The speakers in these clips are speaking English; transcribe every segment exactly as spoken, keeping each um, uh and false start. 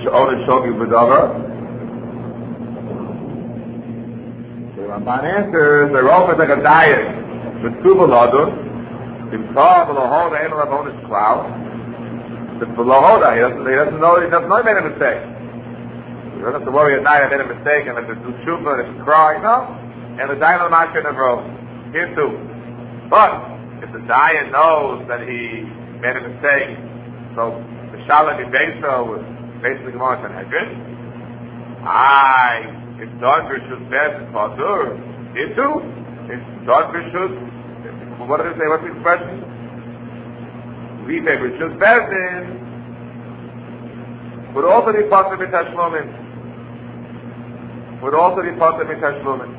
Sh'onin Shogi B'Davar. The Ramban answers, the rope is like a diet. With two Beladun, in Tov, Belohoda, Ein Rabon is Klau. The Belohoda, he doesn't, he doesn't know, he doesn't know he made a mistake. You don't have to worry at night, I made a mistake, and if it's Tshuva, and if it's cry, no. And the Dayan of Mashkin of Rome. Here too. But, if the Dayan knows that he made a mistake, so the Shalom in Beso was basically Gemara Sanhedrin. Aye, if Don Rishus Bez is Padur, here too. If Don Rishus, what did it say? What's the expression? Leave a Rishus Bezin would also be part of Mitashlomin. Would also be part of Mitashlomin.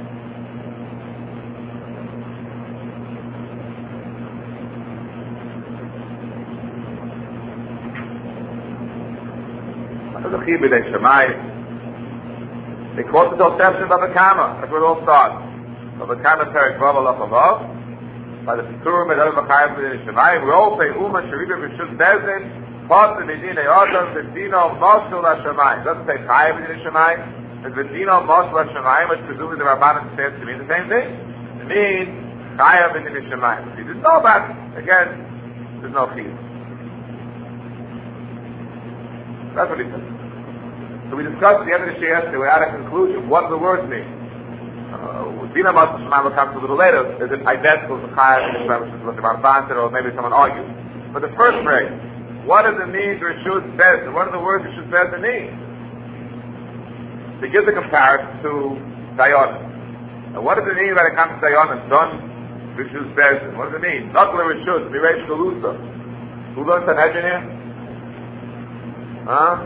They quote the Tosefta of the Kama. That's where it all starts. Of the Kama Perek Vav Alach Avav. By the Piturim and other Machayim B'nei Shemayim. We all say Uma Sheriba B'Shus Bezin. Pasa B'Dinei Adam B'Dino Mosul HaShemayim. It doesn't say Chayim B'Dinei Shemayim. It's B'Dino Mosul HaShemayim, which presumably the Rabbanan says to mean the same thing. It means Chayim B'Dinei Shemayim. See, there's no about again. There's no chiyuv. That's what he says. So we discussed at the end of the Shir yesterday, we're at a conclusion. What do the words mean? Dina Mosul Shemayim will come to a little later. Is it identical to Chayim B'Dinei Shemayim, which is what the Ramban said, or maybe someone argues. But the first phrase, what does it mean to Rishus Bezin? What are the words Rishus Bezin mean? They give the comparison to Dayanim. And what does it mean when it comes to Dayanim? Done Rishus Bezin. What does it mean? Not the Rishus, Miresh Galusa. Who learns Sanhedrin here? Huh?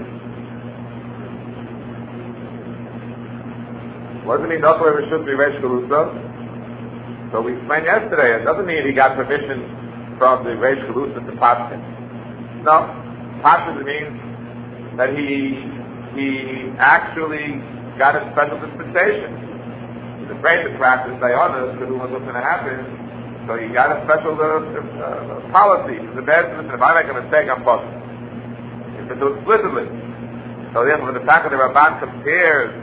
What does it mean? Not the Rishus, Miresh Galusa. So we explained yesterday, it doesn't mean he got permission from the Reish Galusa to pass him. No, Pasha means that he he actually got a special dispensation. He's afraid to practice Dayanas because who knows what's going to happen. So he got a special uh, uh, policy. It's a bad listen, if I make a mistake, I'm fucked. He said so explicitly. So therefore, when the fact that the Ramban compares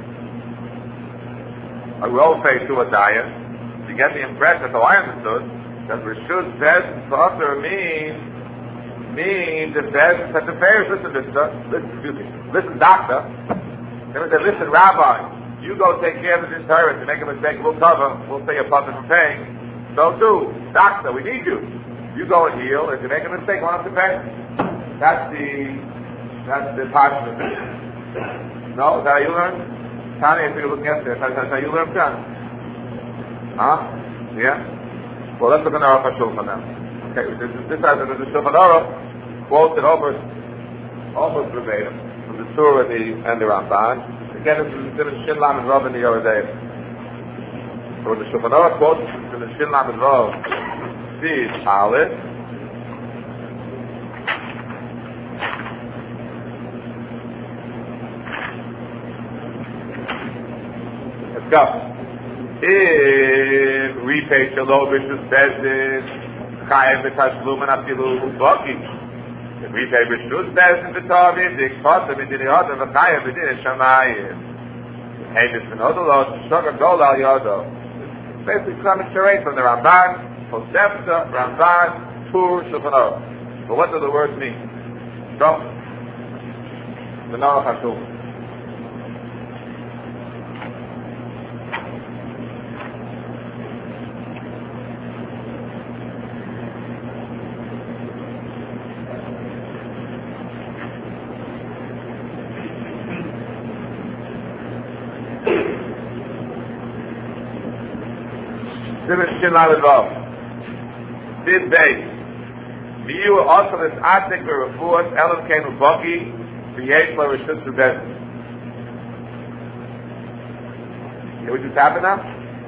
a role face to a Daya, you get the impression, so I understood, that Rishus Bez Tzafir means means if there's such affairs, listen, mister, listen, excuse me, listen, doctor. They would say, listen, rabbi, you go take care of this Torah. If you make a mistake, we'll cover, we'll say you're puzzled from paying. So do, doctor, we need you. You go and heal. If you make a mistake, we'll have to pay. That's the, that's the part of it. No, is that how you learn? Tani, I think you're looking at this. That's how you learn, Tani? Huh? Yeah? Well, let's look at our Shulchan now. Okay, this is this has the Shulchan Aruch quoted almost almost verbatim from the Surah and the and the Ramban. Again, this is in the Shin Lam and Rav in the Yoredei. So the Shulchan Aruch quotes from the Shin Lam and Rav. See, Aleph. Let's go. If repay Shalom Rishus Bezin Chayev B'Tashlumin Afilu Baki. If repay Rishus Bezin B'Tavim Dikpata B'Dini Adam V'Chayev B'Dini Shamayim. Hey, this V'Nodolot Shogam Dol Al Yodo. It's basically coming straight from the Ramban, Tosefta, Ramban, Tur, Shulchan Aruch. But what do the words mean? So, the Noach HaShulchan. Shin Lamed Vav. Sid Beis. Miyu also this Atik Refuat Elam Kenu Baki V'yesh La Rishus V'Bezin. Did what just happened now?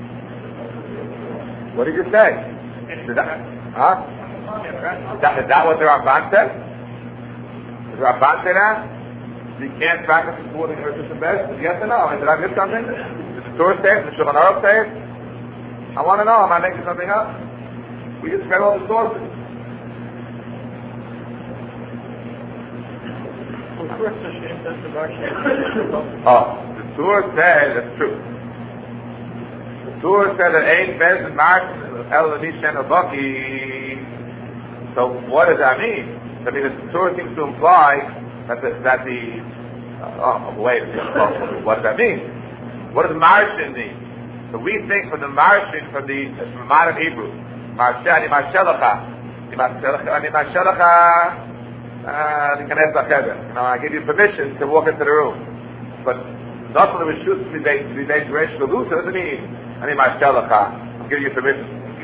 What did you say? Did that, huh? Is that, is that what the Ramban said? Did the Ramban say that? You can't practice before the Rishus V'Bezin? Yes or no? Did I miss something? Did the Torah say it? Did the Shulchan Aruch say it? I want to know, am I making something up? We just read all the sources. Oh, the Tur said, that's true. The Tur said that ain't Bez and Martin El Nishan Abaki. So what does that mean? I mean, the Tur seems to imply that the, that the uh, oh wait, what does that mean? What does Marshin mean? So we think from the Marshin, from the from modern Hebrew, Marsha, Ani Marshelacha, Ani Marshelacha. Uh, now I give you permission to walk into the room, but not for the reshus to be based to be based resh galusa doesn't mean I mean Marshelacha. I'm giving you permission.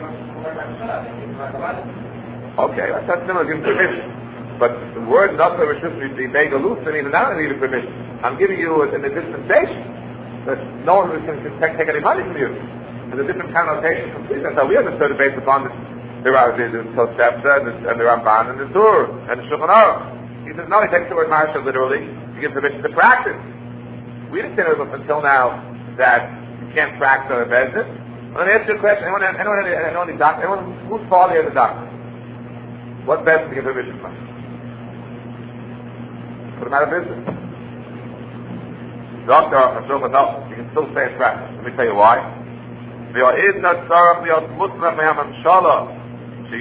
Okay, that's not similar. Giving permission, but the word not for the reshus to be based galusa means now I need permission. I'm giving you in a dispensation that no one can, can take any money from you. There's a different connotation completely. That's how we understood it based upon this. There are the Tosefta and the Ramban and the Tur and the Shulchan Aruch. He says no, he takes the word Marsha literally to give permission to practice. We didn't say until now that you can't practice on a business. Let me ask you a question. Anyone, anyone, anyone, anyone, doctor, anyone whose father is a doctor? What business to give permission from? Put him out of business. Doctor, no, you can still stay in practice. Let me tell you why. There is not tzarach liot musnach mehamamshala. Okay,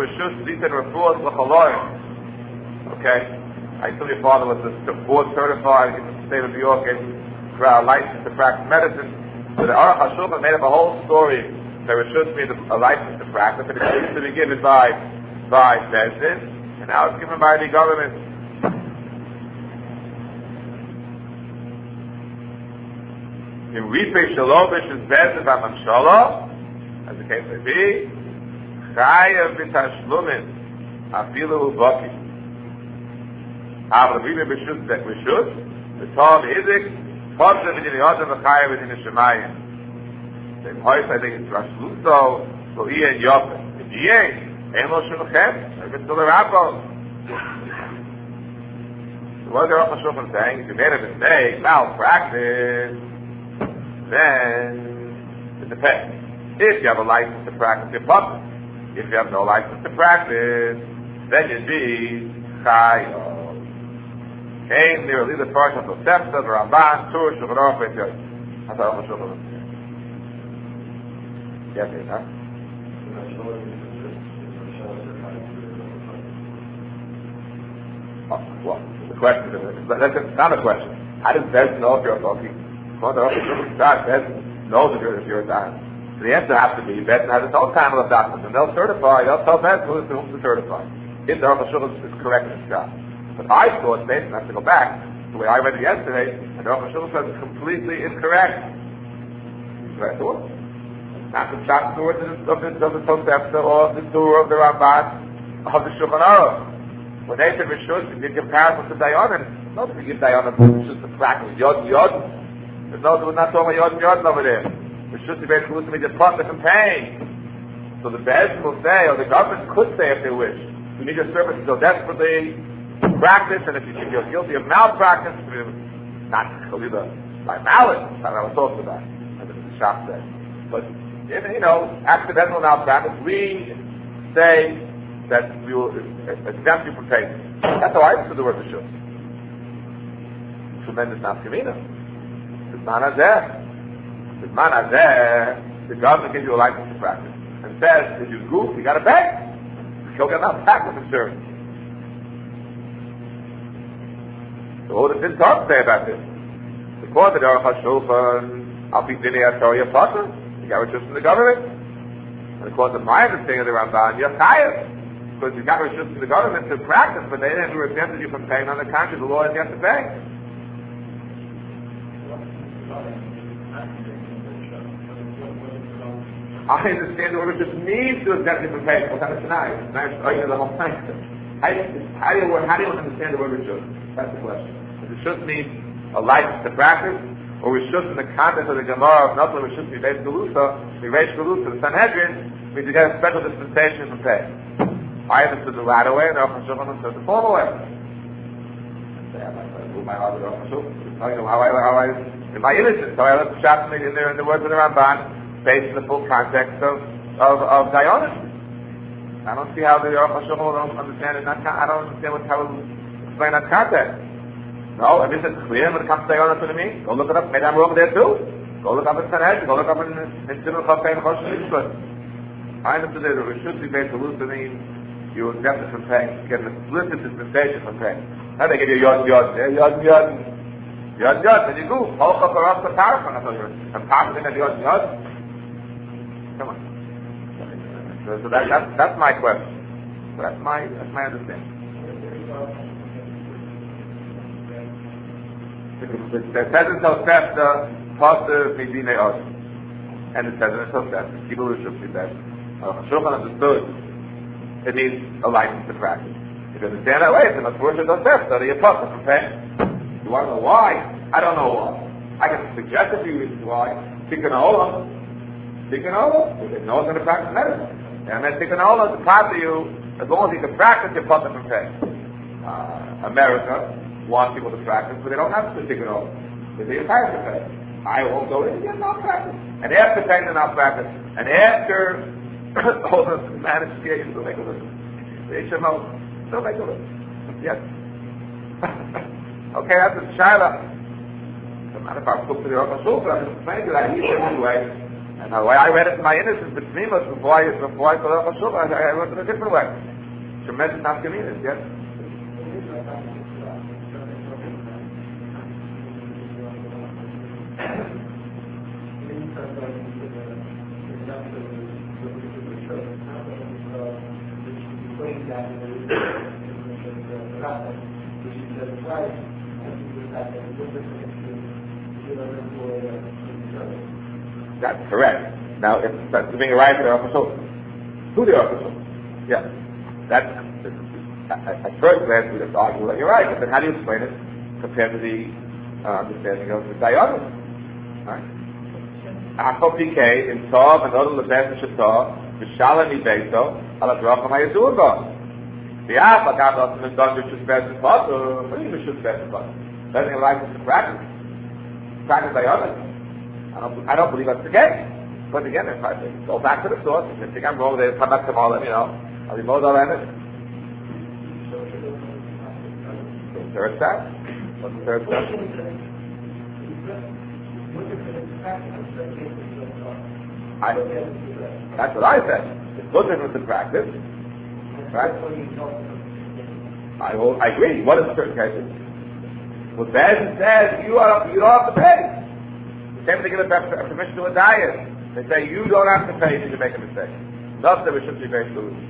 I told your father was a board certified in the state of New York and for a license to practice medicine. So the Aruch HaShulchan made up a whole story that Rishus made a license to practice, and it used to be given by by Bezdin, and now it's given by the government. In Ripei Shalovish is Bezdin by Mamshala, as the case may be. Chayav b'tashlumin afilu baki. Avla b'ime b'shus b'shus b'tol b'izik Posher b'din yodem v'chayav b'din shemayim. The voice I think it's Rashluso so he and Yopet. If he ain't, ain't lo shulchem. If it's still a rabbo. So what is the Aruch HaShulchan saying? If you made a mistake, malpractice, then it depends. If you have a license to practice your puppet. If you have no license to practice, then you'd be chayav. Came near the first of the Tosefta, the Ramban, Tur, Shulchan Aruch, Beit Yosef. That's how Shulchan Aruch. Yes, yes, huh? Oh, well, the question is, that's not a question. How does Bez know if you're a Toki? Well, the Shulchan Aruch, Bez knows if you're, if you're a Dayan. So the answer has to be, Bezdin has its own panel of doctors, and they'll certify, they'll tell Bezdin who to whom to certify. If the Aruch HaShulchan is correct in its job. But I thought, Bezdin has to go back, the way I read it yesterday, and the Aruch HaShulchan says it's completely incorrect. That's what I thought. Not the shot of the of the of the Tosefta or the Tur of the Ramban of the Shulchan Aruch. When they said Rishus, you did comparison to Dayanim. No, if you give Dayanim, it's just a practice. Yod, Yod. There's no, we're not talking about Yod, Yod over there. Which should be basically to be just part from paying. So the Bezdin will say, or the government could say if they wish, we need your services so desperately, practice, and if you think you're guilty of malpractice, not either by malice, that's what I was talking about, as the shop said. But, you know, accidental malpractice, we say that we will exempt you from paying. That's how I understood the word Rishus. Tremendous nafkamina. It's not as there. The man is there, the government gives you a license to practice and says, if you goof, you gotta pay. You'll get enough practice insurance. So what does this talk say about this? According to the Aruch HaShulchan, Al Pi Dinei HaTorah Potter, you got Rishus from the government. And according to my understanding of the Ramban, you're chayav. Because you got Rishus from the government to practice, but they didn't exempt you from paying on the contrary, the law is you have to pay. I understand the word just means to exempt you from paying. What's that tonight? Tonight, oh, you know, the whole thing. How do you, how do you, how do you understand the word Rishus? That's the question. Does Rishus mean a license to practice, or Rishus in the context of the Gemara of Nothing Rishus Mivesh Galusa, Mivesh Galusa, the Sanhedrin, means you get a special dispensation from pay. I understood the latter way, and the Aruch HaShulchan understood the former way. I move my heart with the Aruch HaShulchan. How I, how I, in my innocence, so I let the shop in there in the words of the Ramban, based on the full context of of, of Dayanim. I don't see how the Aruch HaShulchan will understand it. Not, I don't understand what, how to explain that context. No, if it's clear when it comes to Ayana to me, go look it up. Maybe I'm wrong there too. Go look up in Sanhedrin. Go look up in in Simon Chafein Choshen Mishpat. I understood that it should be based on hallucinating. You accept it from pain. Get an explicit dispensation from pain. Now they give you yod yod, yod yod, yod yod. Then you go. Hold up around the paraffin. I thought you were a paraffin at yod yod. Come on. So, so that, that's that's my question. So that's my that's my understanding. It says in Tosefta, Pastor Medina Osh, and it says in Tosefta, Kibbutz should be best. Shulchan understood. It means a license to practice. If you understand that way, it's a portion of Tosefta. You're Pastor from pain. You want to know why? I don't know why. I can suggest a few reasons why. Tikkun Olam, Tikkun Olam. You know it's going to practice medicine, and then Tikkun Olam is part of you. As long as you can practice, you're Pastor from pain. Uh, America want people to practice, but they don't have to take it over. They say, you're tired of practice. I won't go in, you're not practice. And after pain, they're not practice. And after all the managed care, you still make a living. They should know, still make a living. Yes. Okay, that's a Shaila. No matter if I took to the Rosh Hashanah, I just explained to you that he said anyway. And the way I read it in my innocence, but Tmimus, before I, before I told Rosh Hashanah, I, I went in a different way. Tremendous nafkaminas, yes? That's correct. Now, if that's being arrived at the official, who the official? Yeah, that's at first glance we just argue that you're right, but then how do you explain it compared to the uh, understanding of the Dayanim? Right? Achol P K in Tov and Odom Lebes Shetov V'Shalom Ibeito Ala Dracham Hayezurba. The Alpha got us in the Dr. Shusbez and Potter. What do you mean Shusbez and Potter? Doesn't it like us to practice? Practice Dayanim. I don't, I don't believe that's the case. But again, if I go back to the source, if you think I'm wrong, they come back tomorrow, you know, I'll be more than it. The third step? What's the third step? I, that's what I said. It's no difference in practice. Right? I will, I agree. What is the certain cases? Well, Bezin says you are you don't have to pay. Same thing, give a permission to a diet. They say you don't have to pay if you make a mistake. Not that we shouldn't be very foolish.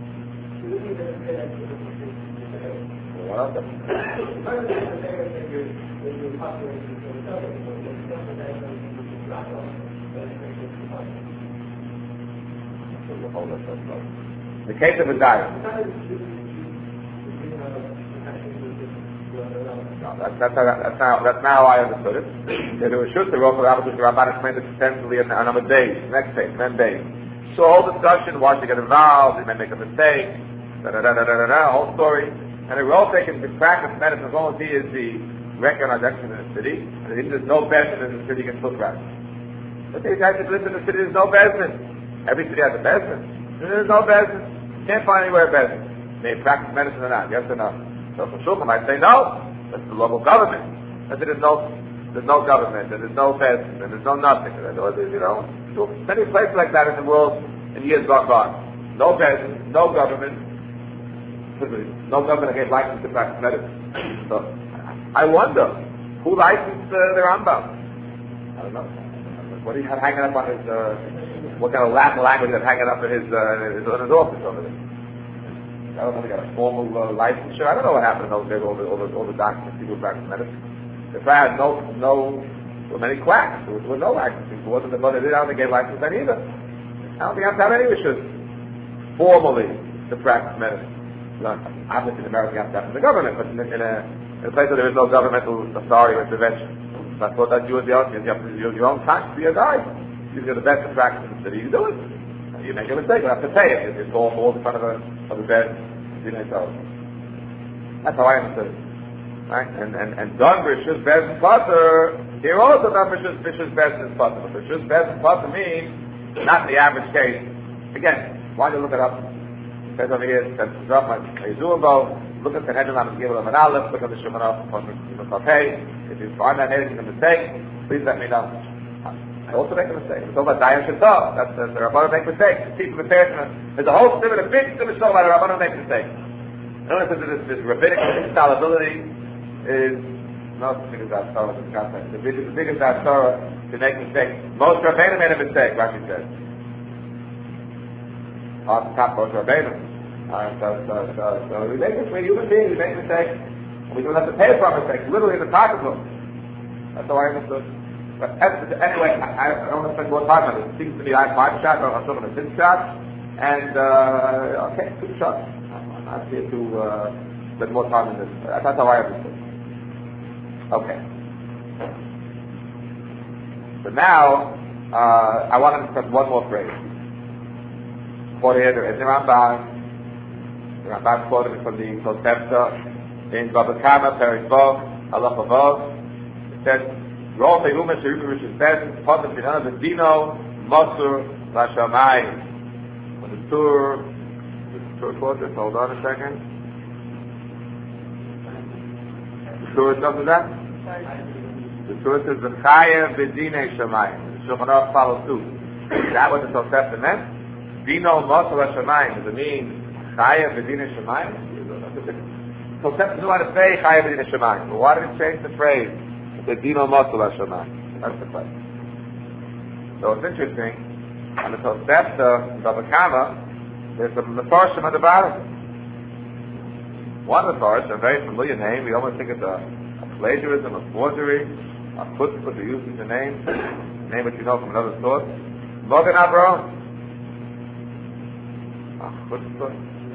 What else? The case of a diet. No, that's, that's, how, that's, how, that's now how I understood it. If it was shoot the Rosh Hashanah, the Rabban explained it extensively on number days, next day, ten days. So whole discussion, why should get involved, they may make a mistake, da da da da da da, whole story. And they were all taking the practice medicine as long as he is the recognized expert in the city, and if there's no business in the city, he can still practice. But these guys that live in the city, there's no business. Every city has a business. There's no business. You can't find anywhere business. They practice medicine or not, yes or no? So for Shulchan might say no. That's the local government. But there's no, there's no government, and there's no business, and there's no nothing. And there's, you know, many places like that in the world in years gone by. No business, no government. No government gave license to practice medicine. So I wonder who licensed uh, their Rambam. I don't know. What do you have hanging up on his? Uh, what kind of Latin language is hanging up in his, uh, his, in his office over there? I don't know, they got a formal uh, licensure. I don't know what happened in those days, all the, all the, all the doctors, people who practice medicine. If I had no, no, there were many quacks. There was, there was no licensing. It wasn't the mother did. I don't think they gave license then either. I don't think I have to have any issues formally to practice medicine. No, obviously in America you have to have from the government, but in, in, a, in a place where there is no governmental authority or intervention. So I thought that you would be honest, you have to use your own time to be a guide. If you're the best to practice in the city, you do it. You make a mistake, you have to pay it. It's all falls in front of a of the bed. You know, so that's how I understood it. Right? And and and done Rishus Bez and Potter. Here also done Rishus Rishus Bez and Potter. But Rishus Bez and Potter means not the average case. Again, why don't you look it up? It says over here, it says Zachman Yezumbo, look at the heading on the Gibel of an Aleph, look at the Shulchan Aruch from the Kafei. If you find that anything a mistake, please let me know. I also make a mistake. It's all about Dayan Shetov. That's the Rabbanon make mistakes. People prepare to There's a whole similar, a big similar show about the Rabbanon make mistakes. Notice that this, this rabbinic infallibility is not the biggest Torah in the context. The biggest, the biggest Torah to make mistakes. Most Rabbanim made a mistake, Rashi says. Off the top, most Rabbanim. Uh, so, so, so, so we make mistakes. We're human beings. We make mistakes. And we don't have to pay for our mistakes. Literally in the pocketbook. That's how I understood. But anyway, I, I don't want to spend more time on it. It seems to me I have five shots, or I'm talking a six shots, and uh, okay, two shots. I'm not here to uh, spend more time on this. That's how I understood. Okay. So now, uh, I want to discuss one more phrase. Quote here, there is the Ramban. The Ramban quoted from the Tosefta in Baba Kama, Perik Vov, Halacha Vov. It says, Rol Peirume Sherifu Rishus Bezin, Potem Dinana V'Dino, Mosur Lashamayim. When the Tur, the Tur quote this, hold on a second. The Tur does that? The Tur says, V'Chaya V'Dine Shamayim. The Shulchan Aruch follows suit. Is that what the Tosefta meant? Dino Mosur Lashamayim. Does it mean Chaya V'Dine Shamayim? Tosefta knew how to say Chaya V'Dine Shamayim. But why did it change the phrase? The Dino Mosul Hashanah. That's the question. So it's interesting. On the Tosefta, Baba Kama, there's a Mefarshim at the bottom. One Mefarshim, a very familiar name. We almost think it's a, a plagiarism, a forgery, a chutzpah to use the name, a name which you know from another source. Mogen Avraham. A chutzpah.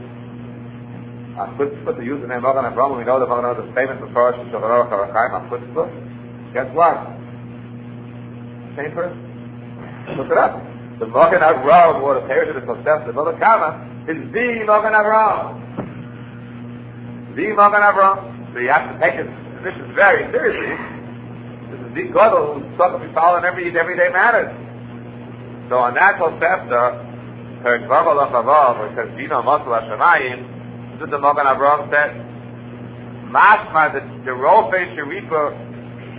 A chutzpah to use the name Mogen Avraham. We know that Mogen Avraham is famous Mefarshim, Shulchan Aruch HaRachaim, a chutzpah. Guess what? Same person. Look it up. The Mogen Avraham, or the parent of the Tosefta, the Baba Kama, is the Mogen Avraham. The Mogen Avraham. So you have to take it. This is very seriously. This is the Gadol who's supposed to be following every everyday matters. So on that Tosefta, Perik Vav Halacha Vav, where it says Dino Mosul Hashamayim, this is the Mogen Avraham said, Mashma, the the Rofe Sherifa.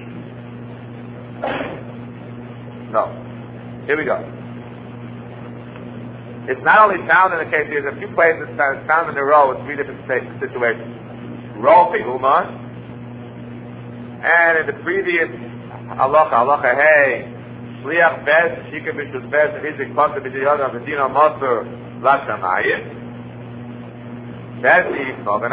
No. Here we go. It's not only found in the case, there's a few places that it's found in a row with three different situations. Row Pehuma, and in the previous Halacha, Halacha Hey, Shliach Bez, Shika Bishus Bez, Hizik Panta B'Diyada, V'Dino Mosur, Lashamayim, Bezi, Mogen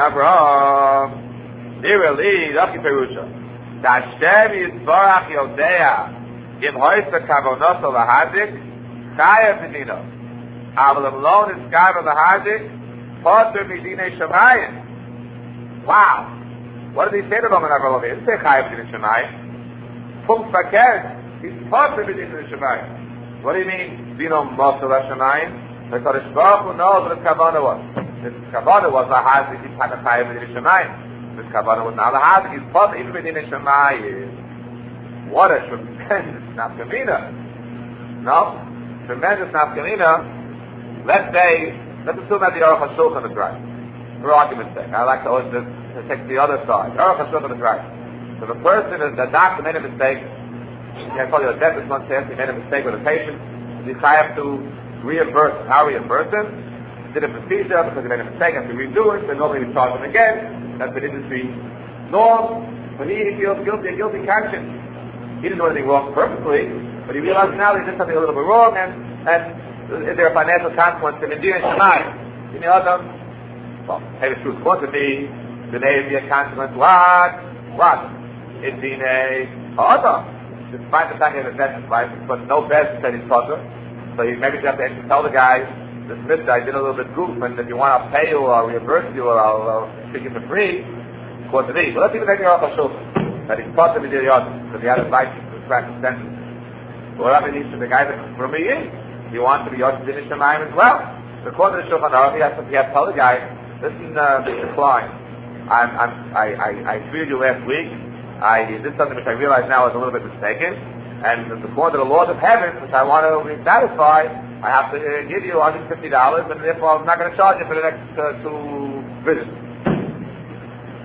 Avraham, Nirali, Raki Perusha. Hashem Yisbarach Yodea Im Hoysa Kavonoso Lahadik Chaya V'Dino Aval Amlon is Kavo Lahadik Potter Midine Shamayim. Wow! What did he say to Mogen Avraham? He didn't say Chaya V'Dine Shamayim. Pum Fakir, he's Potter Midine Shamayim. What do you mean Dino Mosul Shamayim? The Kodesh Baruch Hu knows what his Kavanah was. His Kavanah was Lahadik Chaya V'Dine Shamayim. This Kavanah was not Lahadik, he's Potter even Midine Shamayim. What a tremendous nafkamina. No? Tremendous nafkamina. Let's say, let's assume that the Aruch HaShulchan is right. For argument's sake. I like to always just to take the other side. Aruch HaShulchan is right. So the person, is, the doctor made a mistake. I call you a dentist once he made a mistake with a patient. You have to reimburse him. How reimburse him? Did a procedure because he made a mistake, have to redo it, then nobody will charge him again. That's the industry norm. But he, he feels guilty, a guilty conscience. He didn't do anything wrong perfectly, but he realized now he did something a little bit wrong, and, and is there a financial consequence to Medina Shemai? You know, Adam? Well, hey, the truth, according to me, there may be a consequence. What? What? In Dine Adam. Despite the fact he has a dentist license, but no best said he's Potter. So he maybe you have to actually tell the guy, this mister, I did a little bit goof, and if you want, I'll pay you, or I'll reimburse you, or I'll, I'll take you for free. According to me. But let's even take it off a shoulder. That he's Potter with the Yodim, because he had a license to practice dentistry. Whatever he needs to the guy that from me in, he wants to be Yodim in Shemayim as well. So according to the Shulchan Aruch, he has to, he has to tell the guy, listen, uh, Mister Klein, I'm, I'm, I, I, I treated you last week. I did something which I realize now is a little bit mistaken, and according to the laws of heaven, which I want to be satisfied, I have to uh, give you one hundred fifty dollars, and therefore I'm not going to charge you for the next uh, two visits.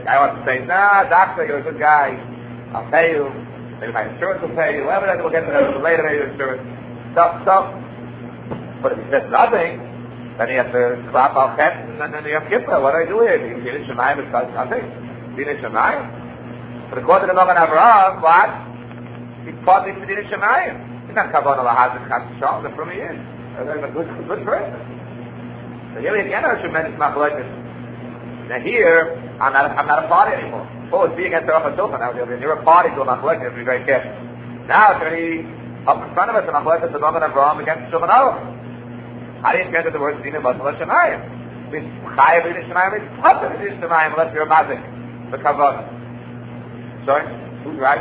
The guy wants to say, nah, doctor, you're a good guy. I'll pay you. Maybe my insurance will pay you. Whatever, we'll get to that later, maybe insurance. So, so. But if he says nothing, then he has to clap al chet, and then you have kippah. What do I do here? Din Shemayim is nothing. Din Shemayim. But according to the Magen Avraham, what? He's partly for Din Shemayim. He's not kavanah lahazik chas shal. From he is a good, good person. So here we again have a tremendous machlokes. Now here, I'm not, I'm not a party anymore. Oh, it's being against the Rav Shulchan. Now you're a party to a machlokes. Be very careful. Now it's going to be up in front of us a machlokes of the Magen Avraham against Shulchan Aruch. How do you get to the word Dina Batal Shemayim? Means Chayav Din Shemayim means Pater Din Shemayim unless you're a mazik. The kavanah. Sorry, who's right?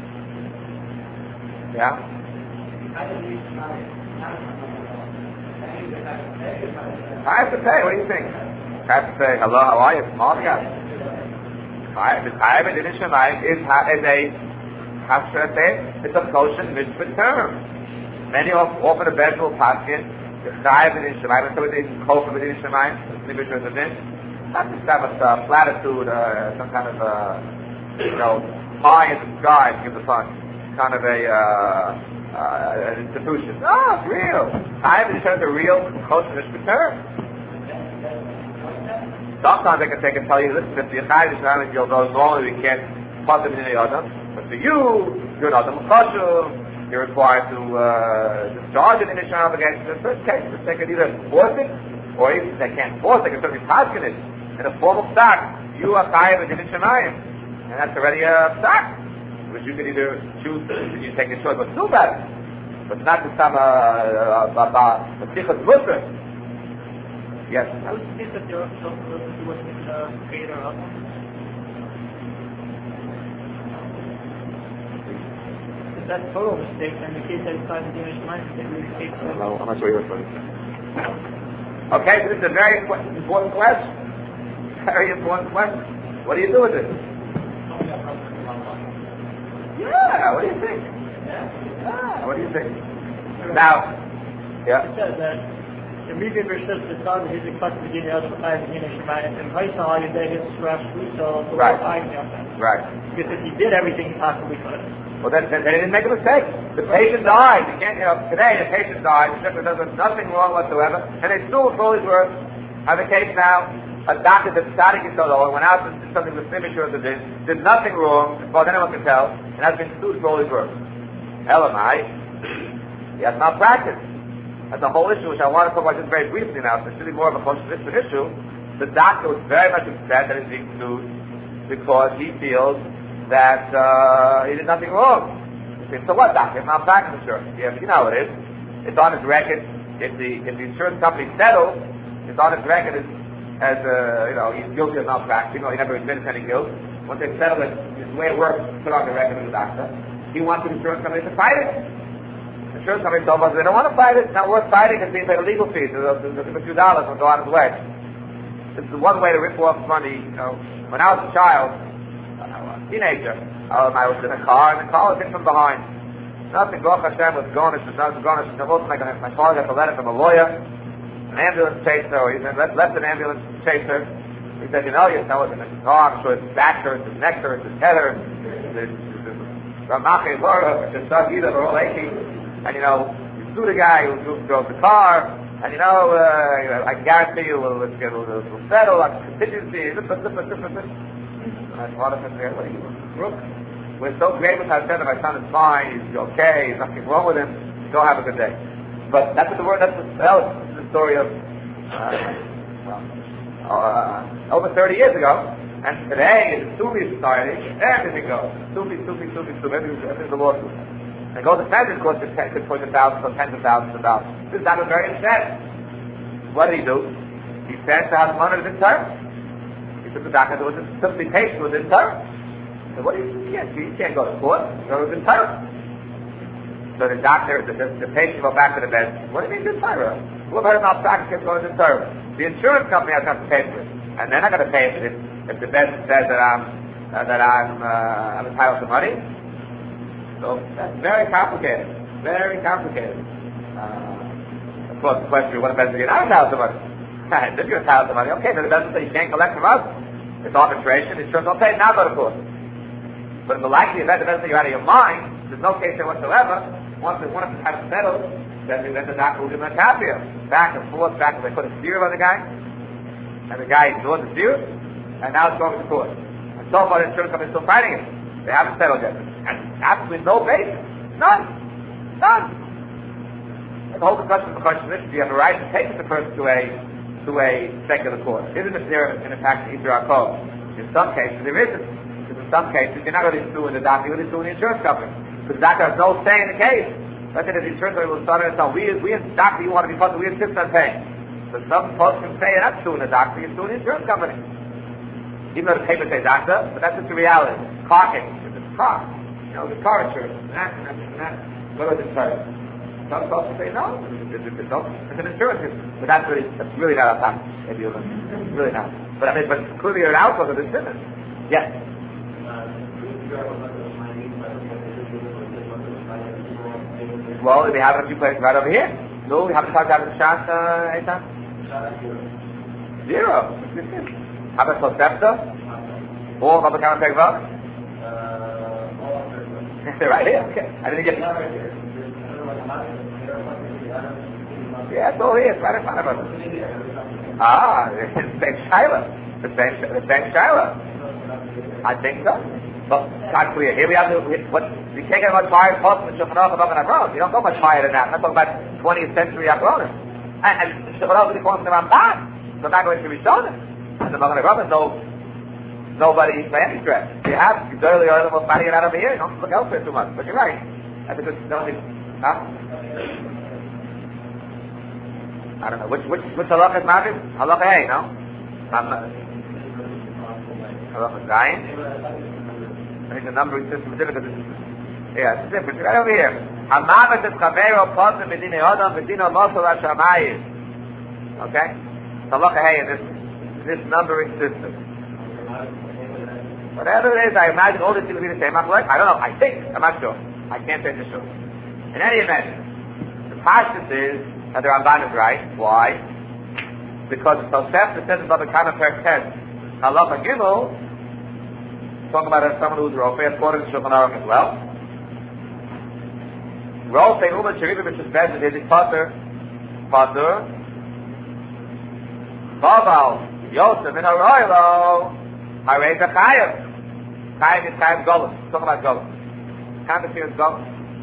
Yeah. I have to pay. What do you think? I have to say, hello, how are you? Small guy. Chayav Din Shemayim is is a how should I say it? It's a kosher mitzvah term. Many often a bed will pass in. Chayav Din Shemayim. So it is kosher Din Shemayim. It's not just have a platitude, uh, some kind of uh, you know pie in the sky to give the fun. Kind of a uh, uh, an institution. No, it's real. Chayav Din Shemayim is a real kosher mitzvah term. Sometimes I can take and tell you, listen, if the Chayav Din Shemayim you'll go normally we can't put them in the Adam, but for you, you're an Adam Chashuv, you're required to uh, discharge an initial obligation. In the first case, they can either force it, or if they can't force it, they can certainly paskin it in a form of stock. You are Chayav Din Shemayim, and that's already a stock, which you can either choose, you take a choice, but do better. But not to some a tichas muslim. Yes. I would think that there are some who wasn't uh, creator of If that's total mistake, then the case that it's five Din Shemayim, they really take it. I'm not sure you're referring. Okay, so this is a very important question. Very important question. What do you do with it? Yeah, what do you think? Yeah, what do you think? Now, yeah. It says that the Rebbe says the son is a cut to the other five Din Shemayim, and Vaisa Haliday is Rav Shluso, the right. Right. Because if he did everything he possibly could. Well, then, then they didn't make a mistake. The patient died. You can't, you know, today the patient died. The doctor does nothing wrong whatsoever, and they still for all his work. Have a case now. A doctor that's starting to so low, went out and did something with signature of the did, did nothing wrong, as far as anyone can tell, and has been sued for all his work. Hell am I? He has malpractice. That's a whole issue which I want to talk about just very briefly now. So it's really more of a kosher issue. The doctor was very much upset that he's being sued because he feels that uh, he did nothing wrong. He said, so what, doctor? Malpractice insurance. Yeah, but you know how it is. It's on his record. If the if the insurance company settles, it's on his record as, as uh, you know, he's guilty of malpractice. You know, he never admitted any guilt. Once they settle it, it's the way it works, put on the record of the doctor. He wants the insurance company to fight it. The insurance company told us they don't want to fight it. It's not worth fighting because they pay the legal fees. They'll give a few dollars and go on his way. This is one way to rip off money. You know, when I was a child, teenager. Um, I was in a car, and the car was hit from behind. Nothing, Baruch Hashem, was garnished, was nothing garnished. My father got a letter from a lawyer, an ambulance chaser, or he left, left an ambulance chaser. He said, you know, you know, it's in the car, I'm sure his back hurts, his neck hurts, his head hurts, his Ramache, Laura, his son, either, they're all aching. And, you know, you sue the guy who drove the car, and, you know, uh, I guarantee you, we'll, we'll, we'll, we'll settle on contingency, this, this, this, this, this. My father said, what are you, Brooke? We're so grateful to Hashem that my son is fine, he's okay, there's nothing wrong with him, go have a good day. But that's what the word, that's the, well, the story of, uh, well, uh, over thirty years ago, and today in the Sufi society, everything goes. Sufi, Sufi, Sufi, Sufi, everything's, everything's a lawsuit. And goes to defend it, course, it could push a thousand, or tens of thousands of dollars. This guy was very upset. What did he do? He said to have money in terms. He took the doctor, there was a simply patient was in terror. So what do you, you can't, you can't go to court, so it was in terror. So the doctor, the, the, the patient go back to the bed, what do you mean in terror? Who ever heard about malpractice going in terror? The insurance company has to pay for it. And they're not going to pay for it if the bed says that I'm, uh, that I'm, uh, I'm entitled to money. So that's very complicated. Very complicated. Uh, of course the question is, what if you're not entitled to money? If you're entitled to money, okay, then the best say you can't collect from us. it's arbitration, insurance don't pay, now go to court. But in the likely event that you're out of your mind, there's no case there whatsoever. Once it, once it's kind of settled, then, then the doctor will give them a cafia. Back and forth, back and they put a steer on the guy, and the guy ignored the steer, and now it's going to court. And so far the insurance company is still fighting it. They haven't settled yet. And absolutely no basis. None. None. And the whole discussion is the question is, do you have a right to take the person to a to a secular court? Isn't it there in fact Easter Code? In some cases there isn't. Because in some cases you're not really suing the doctor, you're really suing the insurance company. Because the doctor has no say in the case. Let's say that the insurance company will start on its own. We we as doctor you want to be puzzled, we insist on paying. So some folks can say you're not suing the doctor, you're suing the insurance company. Even though the paper says doctor, but that's just the reality. Car case, it's a car. You know, the car insurance, and that, and that, and that. What was it sorry? Some folks say no, it's, it's, it's, it's an insurance, but that's really, that's really not a topic. Maybe you'll it's really not. But I mean, but clearly you're an outgrowth of this business. Yes. Well, we have it a few places right over here. No, we haven't talked about the shot, uh, Eitan? Zero. How about Tosefta? All of the kind of Pegvav? They're right here. Okay. I didn't get it. Yeah, it's all here. It's right in front of us. Ah, it's the same Shiloh. The same, the same Shiloh. I think so. But it's not clear. Here we have the, what, we can't get much higher cost than Shulchan Aruch above and Avraham. You don't go much higher than that. I'm not talking about twentieth century Avraham. And, and Shulchan Aruch is calling the Ramban. So not going to be shown. And the Magen Avraham is no, nobody by any stretch. You have, you barely are the most fighting it out over here. You don't look elsewhere too much. But you're right. That's a good, don't think, huh? I don't know. Which, which, which halacha is Maviv? Halacha A, no? Halacha Zayin? I think the numbering system is different. Yeah, it's different. Right over here. Hamavet es chavero potem medine odom medine mosel hashamayim. Okay? Halacha A in this, this numbering system. Whatever it is, I imagine all the things will be the same. I'm like, I don't know. I think. I'm not sure. I can't say for sure. In any event, the pashtus is that the Ramban is right. Why? Because the Tosefta says about the kind of per ten. Halacha Gimel, talking about someone who's Rofei, according to Shulchan Aruch as well. Rofei Uman Sheriva B'Shus Bezin is Pater, Pater, Baval, Yosef, and Haroilo, Harei Zachayev. Chayev is Chayev Golem. Talking about Golem. Can't see it's Golem.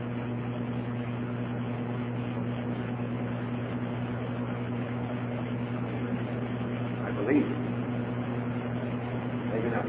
I believe. Maybe not.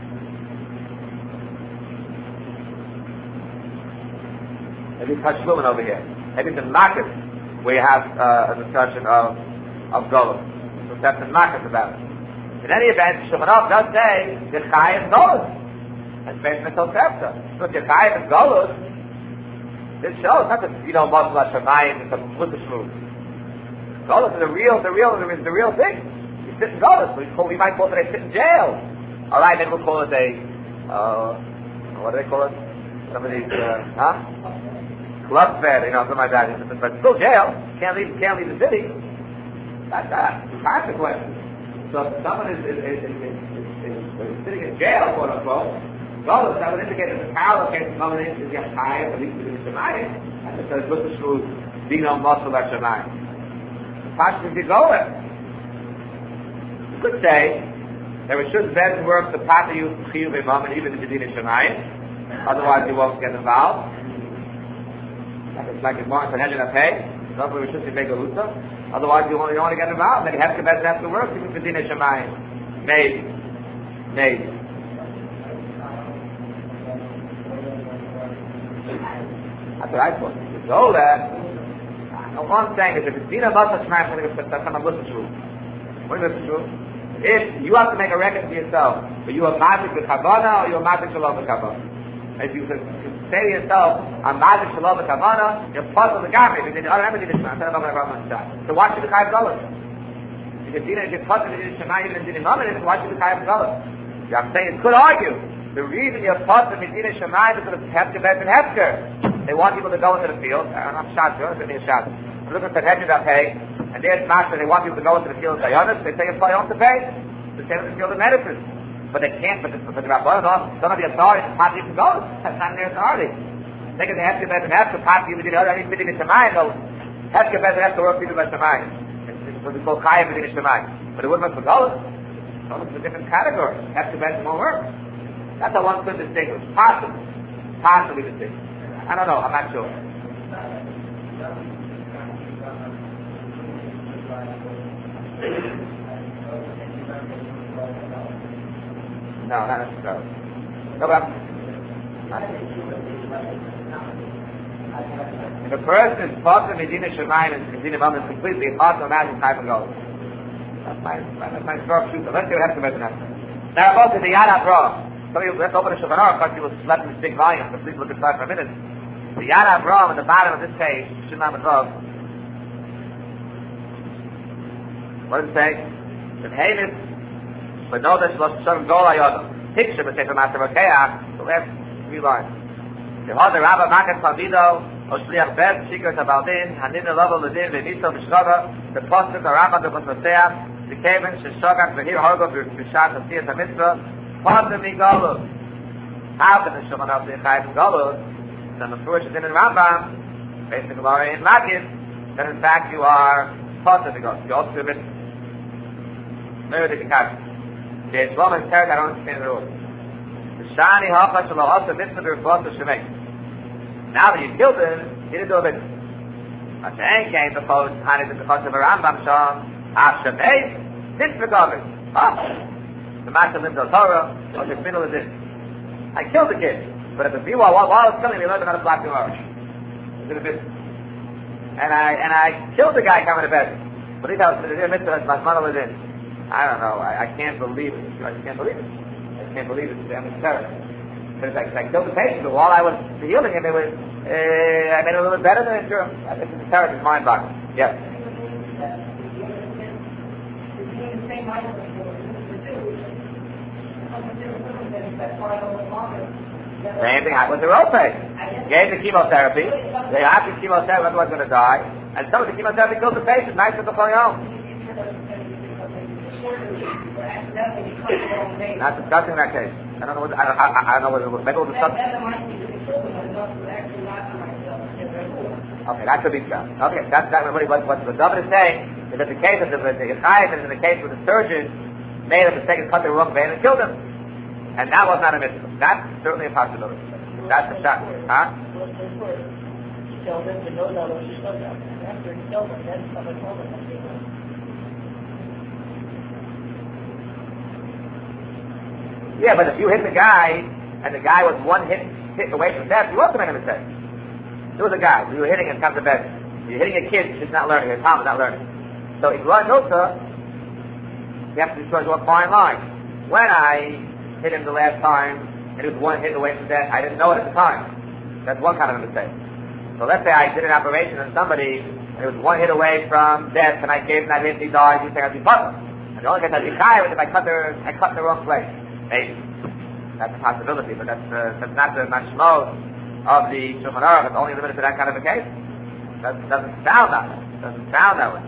Maybe it's Hashlumin over here. Maybe it's in Makis, where you have uh, a discussion of of Golem. So that's in Makis about it. In any event, Shulchan Aruch does say the Chayev Golem. That's based on Tosefta. So if you're Chayev and Golus, this shows not that, you know, Moshe Hashemayim is a Mutzishmu. Golus is the real, the real, the real thing. You sit in Golus. We, call, we might call it a sit in jail. Alright, maybe we'll call it a, uh, what do they call it? Some of these, uh, huh? Club fed, you know, something like that. But still jail. Can't leave, can't leave the city. That's that. Consequence. So if someone is, is, is, is, is, is, is sitting in jail, quote unquote, Golus, that would indicate that the power of the coming in is yet higher, at least within the Shemayim. That's because look at Shmuz, Dino Mosel at Shemayim. The Pashas is Golus. You could say that we should then work the path of use of Chiyuv Imam and even the Dino Shemayim. Otherwise, you won't get involved. Like it's like it's more Sanhedrin of Hay. Hopefully, we should say Megaluta. Otherwise, you won't, you don't want to get involved. Then you have to bet have to work even for Dino Shemayim. Maybe. Maybe. That's what I thought. So that, no one saying is if it's Dina Masa Shemaim, that's not a listen to. What is listen to? If you have to make a record for yourself, but you are magic with Havana or you are magic Shalom with Havana. If you can say to yourself, I'm magic Shalom with Havana, you're part of the garment. If you don't have a Dina Shemaim, I'm not going to have So why should the Chayav Galut? If you're Dina, if you're part of the Dina Shemaim and Dina Mammon, why should the Chayav Galut? I'm saying it could argue. The reason you're part of the Dina Shemaim is because it's Hefker, Beth, and Hefker. They want people to go into the field. I'm not shot, you're going to be a shot. I'm looking at the hedges that pay, and there's master, they want people to go into the field of Zionis. They say it's why you have to pay. The same with the field of medicine. But they can't, but the, but the Rabbanon, some of the authorities, the party can go. That's not their authority. They can have to have to have to party with the other, any fitting in Shemayim, no. Have to have to work people by Shemayim. It's what we call Chayim within Shemayim. But it wouldn't be Golus. Golus is a different category. Have to have more work. That's how one could distinguish. Possibly. Possibly distinguish. I don't know, I'm not sure. No, not necessarily. No, but if a person is part of Medina Shemayim and Medina Mammon completely, it's hard to imagine type of goals. That's my, that's my strong truth. Let's see what happens to that. Now, about the Yad Avraham. Some of you, let's open the Shulchan Aruch, because you will select in this big volume, so please look inside for a minute. The Yad Avraham at the bottom of this page, Shulchan Aruch. What does it say? The Hamis, but know that Shlosh Shem Gol Ayodam. Picture, but say from Master Rokeach, the last three lines. The Hod the Rabba Makat Palvido, O Shliach Bet, Shikar Tabaldin, Hanin Elavo Ledin, Veniso Bishkava, the Postuk, the Rabba, the Posnoseach, the Kevin, Sheshogak, the Hir Horgo, Bishat, the Siyat HaMitzvah, Postuk Migolus. How can the Shulchan Aruch say Chayim Golus? Then the first is in the Rambam, based on Gemara in Makis, then in fact you are Postuk Migolus. You also do it. Maybe they can catch it. The Islam is terrible, I don't understand the rules. The Shani Hacha Shalom also mitzvah the Rebbe to Shemek. Now that you killed him, you didn't do a mitzvah. Hashem came to post, Hani to the post of a Rambam Sham, Af Shemek, mitzvah government. Oh! The Master Limdo Torah, or the middle of this. I killed the kid, but at the view while I was killing him, he learned how to block the Torah. Did a mitzvah. And I, and I killed the guy coming to bed. But he thought, the mitzvah is Masmana Ledin. I don't know. I, I can't believe it. I just can't believe it. I can't believe it. I'm terrible. But it's like, I killed the patient, but while I was healing him, it was, uh, I made it a little bit better than it drew. This is terrible. It's mind-boggling. Yes. Same thing happened with the rope pay. Gave the chemotherapy. They after chemotherapy, everyone's going to die. And some of the chemotherapy killed the patient. Nice with the home. Not discussing that case. I don't know what, I don't, I, I don't know what, maybe we'll discuss. Okay, that could be so. Okay, that's that. What, what, what the governor is saying is that the case of the Yechayim is in the case where the surgeon made a mistake and cut the wrong vein and killed him. And that was not a mitzvah. That's certainly a possibility. That's a shot. Huh? He killed him to know that it was just after he killed him, then someone told him. Yeah, but if you hit the guy, and the guy was one hit hit away from death, you also made a mistake. There was a guy, you were hitting him, come to bed. You're hitting a kid, he's not learning, his mom is not learning. So if you are Nota, you have to draw a fine line. When I hit him the last time, and he was one hit away from death, I didn't know it at the time. That's one kind of a mistake. So let's say I did an operation on somebody, and it was one hit away from death, and I gave him that hit, and he died, you say I'd be puzzled. And the only case I'd be tired was if I cut the, I cut the wrong place. Maybe. That's a possibility, but that's, uh, that's not the mashmo of the Shulchan Aruch. It's only limited to that kind of a case. That doesn't sound that way. It doesn't sound that way.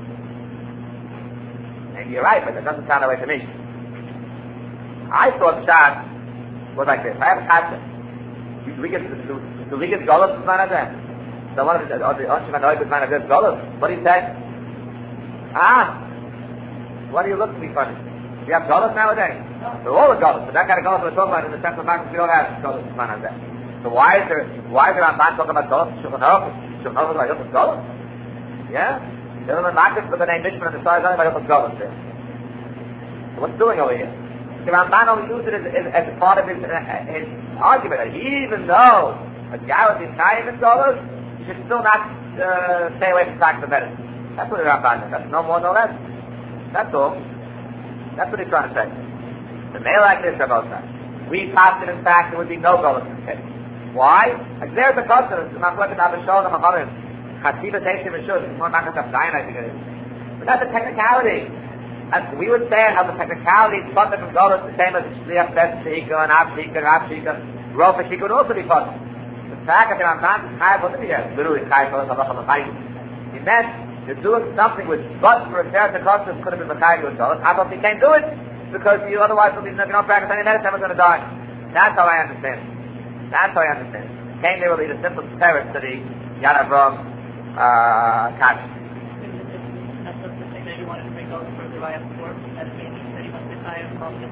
Maybe you're right, but it doesn't sound that way to me. I thought shot was like this. I have a kasha. Do we get do we get golus with man again? So one of the or the Oshim and Oibus man against golus. What do you say? Ah, what do you look to be funny? We have golus nowadays. So all the golus, but that kind of golus we're talking about in the central bank, we don't have golus with man again. So why is there why is there a man talking about golus? Shulchan Aruch, Shulchan Aruch like this golus? Yeah, the other market with the name Mishman and the size only by this golus there. So what's doing over here? The Ramban only used it as, as, as part of his, uh, his argument that even though a guy was in Chaim and Golos, you should still not uh, stay away from tax and medicine. That's what the Ramban is. That's no more, no less. That's all. That's what he's trying to say. The male like this, Rabbi said. We passed it, in fact, there would be no Golos in the case. Why? Like there's a custom. It's not going to have a show of Muhammad. Chativa takes him and shows. It's more not going to have Zion, I think it is. But that's a technicality. As we would say how the technicality is funded from Golos the same as Shliach Bet Shika and Av Shika and Av Shika. Rofa Shika would also be funded. The fact that the Ramban is Chayav wasn't here. Literally Chayav was Allah on the Chayav. He meant you're doing something which but for a Terra Tekostas could have been Chayav with Golos. How about you can't do it? because you otherwise if you don't practice any medicine, everyone's going to die. That's how I understand it. That's how I understand it. Came there will be the simple terror to the Yad Avram uh, Kash. That's the thing that you wanted to make over for the Raya before. That means that he wants to tie him off the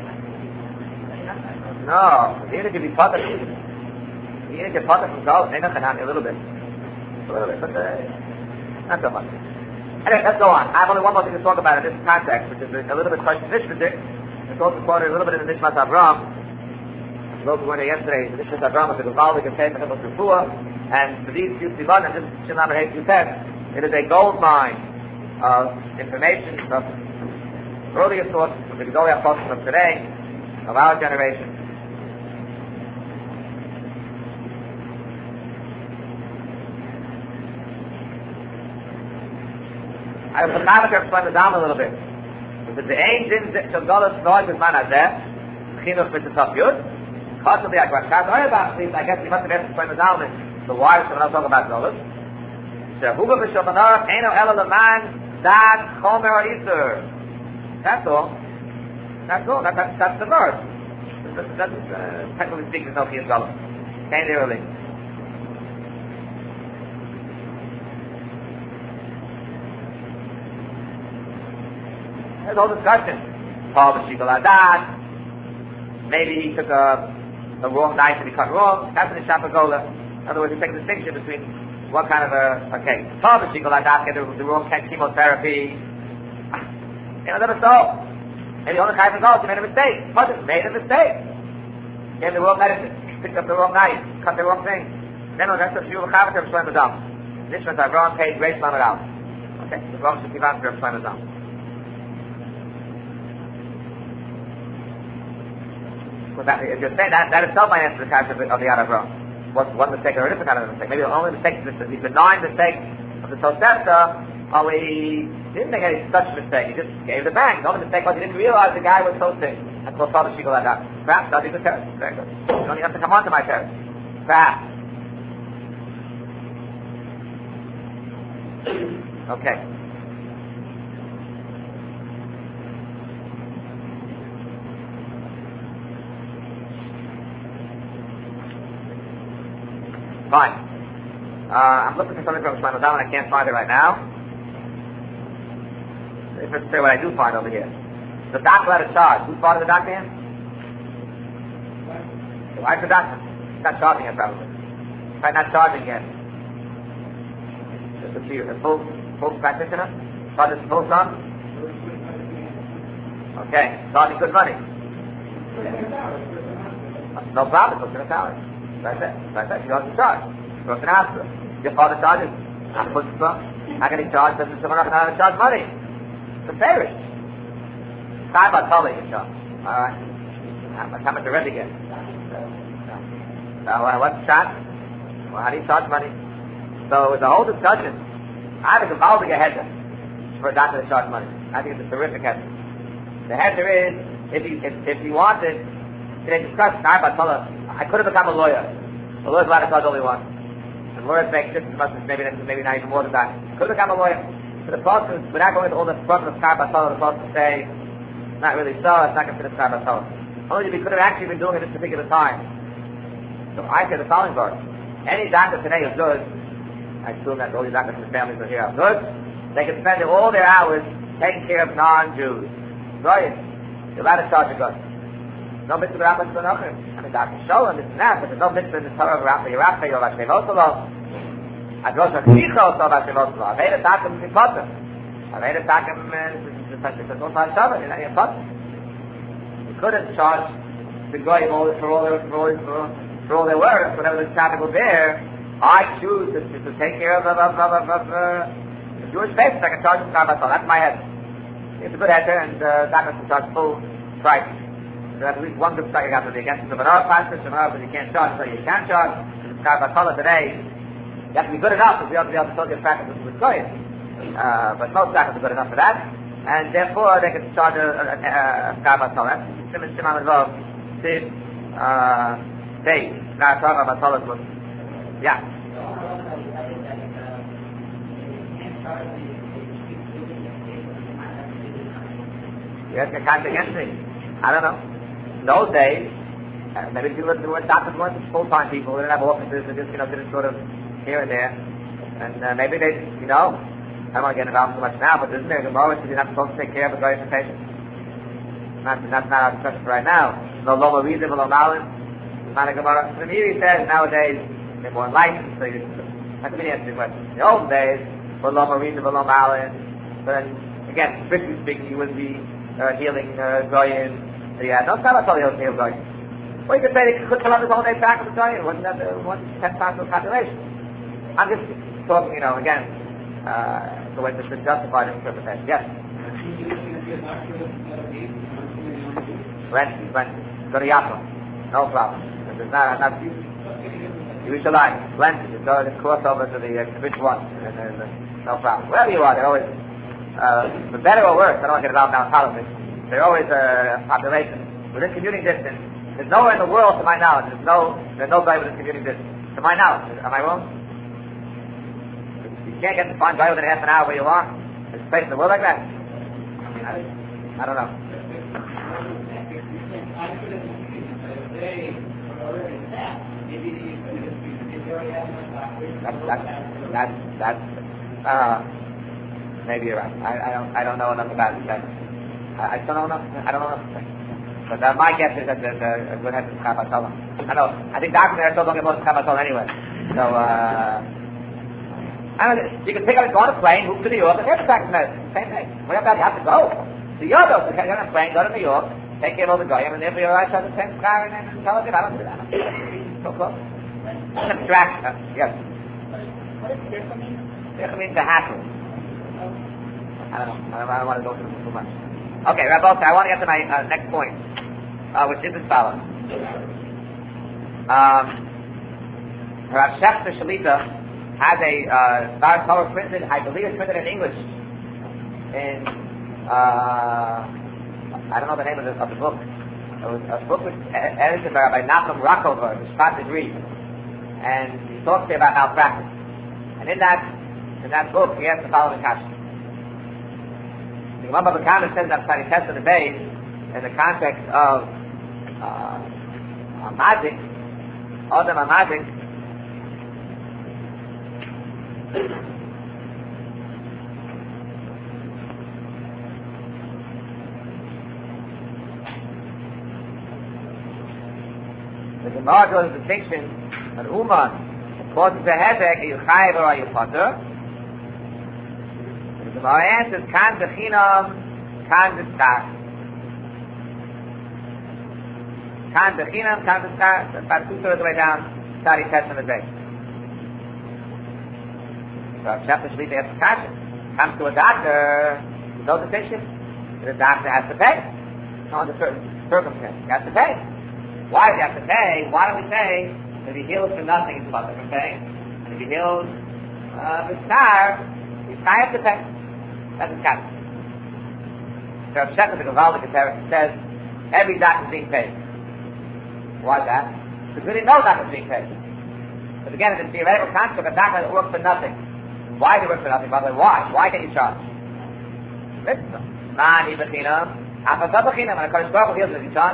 No, even if you be potter, even if you're potter from gold, they're not going to have a little bit. A little bit, but uh, not so much. Anyway, let's go on. I have only one more thing to talk about in this context, which is a, a little bit question Nishmatik. It's also quoted a little bit in the Nishmat Avram. Those who were there yesterday, the Nishmat Avram was a Gavaldik and Pei Mechel Rufua, and for these few Sivan, and this should not behave you said, it is a gold mine of information of earlier sources from the Gedolia Apostles of today, of our generation. I was about to explain the down a little bit. Because the ancient Shagalas Noy with Manazeh, Chinuch with the Top Yud, constantly I got cast I guess you must have explained the down so why should I not talk about Zolas? Shehuba B'Shomanor, Eino Ela Leman, Dad, Chomer or Isur. That's all. That's all. That, that, that's the verse. That's, that's uh, technically speaking, there's no Chiyas Galas. Can't do really. There's all discussion. Paul B'Shikol Adat. Maybe he took a, a wrong knife to be cut wrong. That's in the Shapagola. In other words, he takes a distinction between what kind of a, a case. Paul B'Shikol Adat get the, the wrong chemotherapy. You know, never so. Maybe only kind of goes, he made a mistake. But he made a mistake. Gave the wrong medicine. Picked up the wrong knife. Cut the wrong thing. Then we'll get to Shiva Chavatar Shloim Adam. Nishmat Avram paid Grace Lamed out. Okay? The wrong should give out for Shloim Adam. That, if you're saying that, that itself might answer the question of the, of the Yad Avram. What's one mistake or a different kind of mistake? Maybe the only mistake is the, the benign mistake of the Tosefta, oh, he didn't make any such mistake. He just gave the bang. The only mistake was he didn't realize the guy was so sick. That's what Father Shikol had done. Perhaps that'll be good terrace. Very good. You don't even have to come on to my terrace. Perhaps. Okay. Fine. Uh, I'm looking for something from Shlomo Zalman. I can't find it right now. Let's say what I do find over here. The doctor had a charge. Who's part of the doctor here? The wife of the doctor. He's not charging yet, probably. Probably not charging yet. Just to see a full, full practitioner? Charges full sum? Okay. Charging good money. No problem. It's in a salary. That's it. That's it. You have to charge. Goes to the hospital. Your father charges. How can he charge? Doesn't someone not have to charge money? It's a parish. Time about Tully you charge. Alright. How much the rent again? So, uh, what's the shot? Well, how do you charge money? So, it's a whole discussion. I think it's a big header for a doctor to charge money. I think it's a terrific header. The header is, if he, if, if he wanted, they discuss time about Tully. I could have become a lawyer. A lawyer's allowed to charge all he wants. And lawyers make just as much as maybe, maybe not even more than that. Could have become a lawyer. But the person, without going into all the front of the Skar Basala, the person say, not really so, it's not considered Skar Basala. Only if he could have actually been doing it at this particular time. So I say the following verse. Any doctor today is good. I assume that all these doctors and their families are here are good. They can spend all their hours taking care of non-Jews. Right? You're allowed to charge a good. No mitzvah Rabbah to another. I mean, Doctor Sholem, this and that, but there's no mitzvah in the Torah of Rabbah Yerachah, Yerachah Shevotolo. I go to Chicho, so about Shevotolo. I've made a takim in Potter. I've made a takim in the Pasha Shevotolo Shabbat, in any Potter. You couldn't charge the Goyim all for all their, for all, for, for all their work, whatever the traffic was there. I choose to, to, to take care of, of, of, of, of uh, the Jewish faith, I can charge the Shabbat. That's my head. It's a good head there, and uh, doctors can charge full price. So at least one good study has to be against the Menorah practice, and but you can't charge, so you can charge. The Skar Basala today, you have to be good enough to be able to be able to tell your practice with Goyim. Uh, but most doctors are good enough for that, and therefore they can charge a, a, a, a Skar Basala. Simon Shimon Azov, Sid, uh, Day, Skar Basala was, yeah. Yes, you can't against me. I don't know. In those days, uh, maybe people who were doctors weren't full-time people. We didn't have offices. They just, you know, did it sort of here and there. And uh, maybe they, you know, I don't want to get involved too much now, but isn't there a moment you're not supposed to take care of a very patient? Not, that's not our discussion right now. No lower reason, no malin. Not a Gemara. So here he says nowadays they're more enlightened, so you have to be answering questions. In the old days, for lower reason, no malin. But again, strictly speaking, you wouldn't be uh, healing uh, Goyin. So yeah, no Sabbath he'll heal Goyin. Well, you could say they could come up this whole day back with the Goyin. Wasn't that the one ten times of calculation? I'm just talking, you know, again, uh, the way to justify this interpretation. Yes. Plenty, plenty. Go to Yaakov. No problem. There's not, not Yerushalayim. Plenty. Just go to cross over to the uh, which one. And there's uh, no problem. Wherever you are, they're always, uh, for better or worse, I don't want to get involved now in politics, they're always a uh, population within commuting distance. There's nowhere in the world, to my knowledge, there's no, there's no guy within commuting distance. To my knowledge. Am I wrong? You can't get to find guy within half an hour where you are. There's a place in the world like that. I mean, I, I don't know. That's that's that's, that's uh, maybe you're right. I, I don't I don't know enough about it. That, I, I don't know enough. I don't know enough. But uh, my guess is that there's a, a good head of Chabatola. I know. I think doctors there still don't get most of Chabatola anyway. So uh, I don't know. You can pick up and go on a plane, move to New York, and here's the practice medicine. Same thing. Whenever you have to go to Europe, you get on a plane, go to New York. Take care of all the goyim, and therefore you're right to the same car and then tell us if I don't do that. So close. It's an abstract. Uh, yes. What does tircha mean? Tircha means to hassle. I don't know. I don't, I don't want to go through this too much. Okay, Rabbi, I want to get to my uh, next point, uh, which is as follows. Um, Rav Shechter Shalita has a Star uh, Torah printed, I believe it's printed in English, in uh, I don't know the name of the, of the book. It was a book which edited by Nachum Rakover, the Shpat degree, and he talks here about malpractice. And in that, in that book, he has the following question. The Gemara Bava Kama says that study test of the base in the context of uh, a mazik, Adam a mazik. The Gemara draws a distinction an Uman causes a headache, are you chayiv or are you potter? The Gemara answers, kan bechinam, kan b'schar. Kan bechinam, kan b'schar. That's about two thirds of the way down, study test on the day. So Shechter Shalita asks the question, comes to a doctor, there's no distinction. The doctor has to pay. Under certain circumstances, he has to pay. Why does he have to pay? Why do we say if he heals for nothing, he's supposed to pay? And if he heals uh, for star, he's chayav to pay. That's his cut. So Shechter the Gavaldik says every doctor is being paid. Why is that? Because we didn't know doctor is being paid. But again, it's a theoretical concept of a doctor that works for nothing. Why do you work for nothing? By the way, why? Why can't you charge? Mitzvah. Man, ibachinam, afasah bachinam, and a Kodesh Baruch Hu heals if you charge.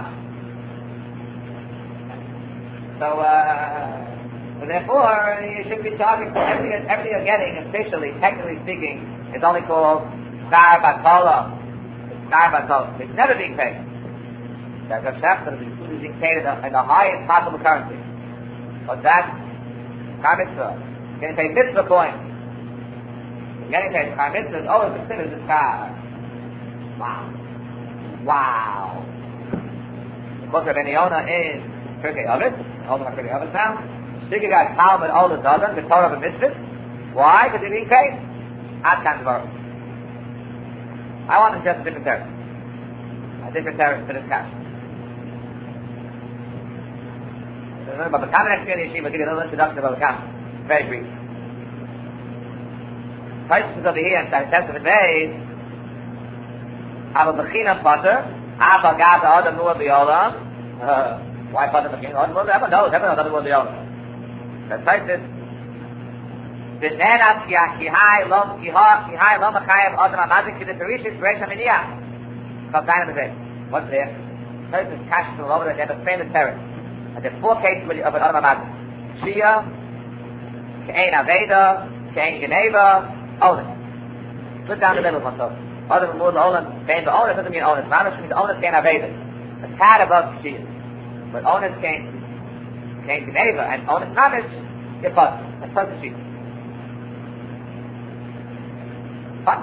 So, uh, so therefore, you should be charging for everything, everything you're getting, officially, technically speaking, is only called Star Batola. Star Batola. It's never being paid. There's a Shechter is being paid in the, in the highest possible currency. What's that? Kar mitzvah. You're getting paid mitzvah coins. You're getting paid Kar mitzvah is always considered as Star. Wow. Wow. The book of Eniona is Pirkei Avos. Hold on, Pirkei Avos now. Shiggy got Talmud all the dozen, the Torah of a mitzvah. Why? Because you're being paid. Ad kan dvarim. I want to suggest a different term. A different term for this cash. Remember, Bava Kama next year in the yeshiva, I'll give you a little introduction to Bava Kama. Very brief. Questions over here and test of the days. Ava b'china pater, Ava gata adam nuah b'yolam. Why pater b'china adam nuah? Everyone knows, everyone knows adam nuah b'yolam. The type is V'nenas ki ha'ai lo kihai lo mechayev adam amazik ki the perishis b'reish ha'miniyah. Called Zayin B'Vei. What's there? First is Kashas all over there. They have a famous terrace. And there are four cases of an Adam Amazon. Shia, Ke'ein Aveda, Ke'ein Geneva, Onan. Split down the middle of myself. Other than Mud, Onan, Bein Ba'onan doesn't mean Onan. Mamish means Onan, Ke'ein Aveda. A tad above Shia. But Onan, Ke'ein Ke'ein Geneva, and Onan Mamish, get fun. That's first the Shia. Fun.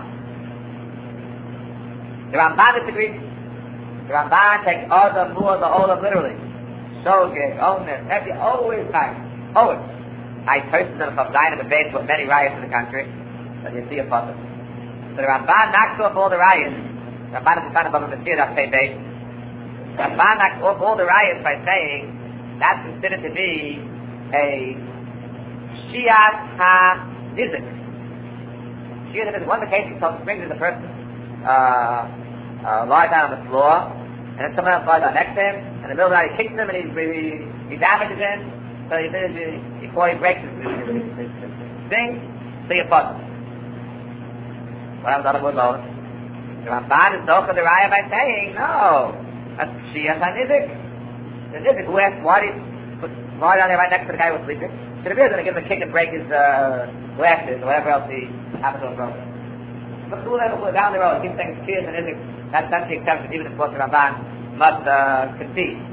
The Ramban disagrees. The Ramban takes Adam, Mud, Onan literally. Shogeg, Onan, every, always nice. Always. I personally don't have Zayin B'Vei with many riots in the country, but you see a puzzle. So the Ramban knocks off all the riots. The Ramban is the kind of a Messiah that's paid base. The Ramban knocks off all the riots by saying that's considered to be a Shiat HaNizik. Shiat HaNizik. One of the cases he brings is a person uh, uh, lies down on the floor, and then someone else lies down next to him, and in the middle of the night he kicks him and he, he, he damages him, so he, he, before he breaks his, his, his, his, his thing, see a puzzle. What happens on the wood load? The Ramban is also the raya by saying, no, that's Shiat HaNizik. The Nizik, who asked, why did he lie down there right next to the guy who was sleeping? Should have been going to give him a kick and break his uh, glasses or whatever else he happened to have broken. But who ever down the road, he keeps saying Shiat HaNizik, that's, that's the exception, even if the Ramban must uh, concede.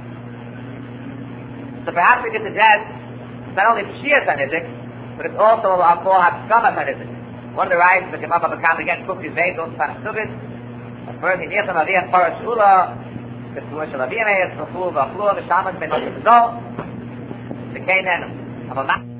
So perhaps we could suggest it's not only Shiat HaNizik, but it's also a call Haskamat HaNizik. One of the rights that came up on the count again, Kufri Zayt, also kind of stupid. First, he Nircham Aviyah Parash Ula, the Tuash of Aviyah Meir, the Ful, the Flur, the Shaman, the Moshe Zol, the Canaan, of a man.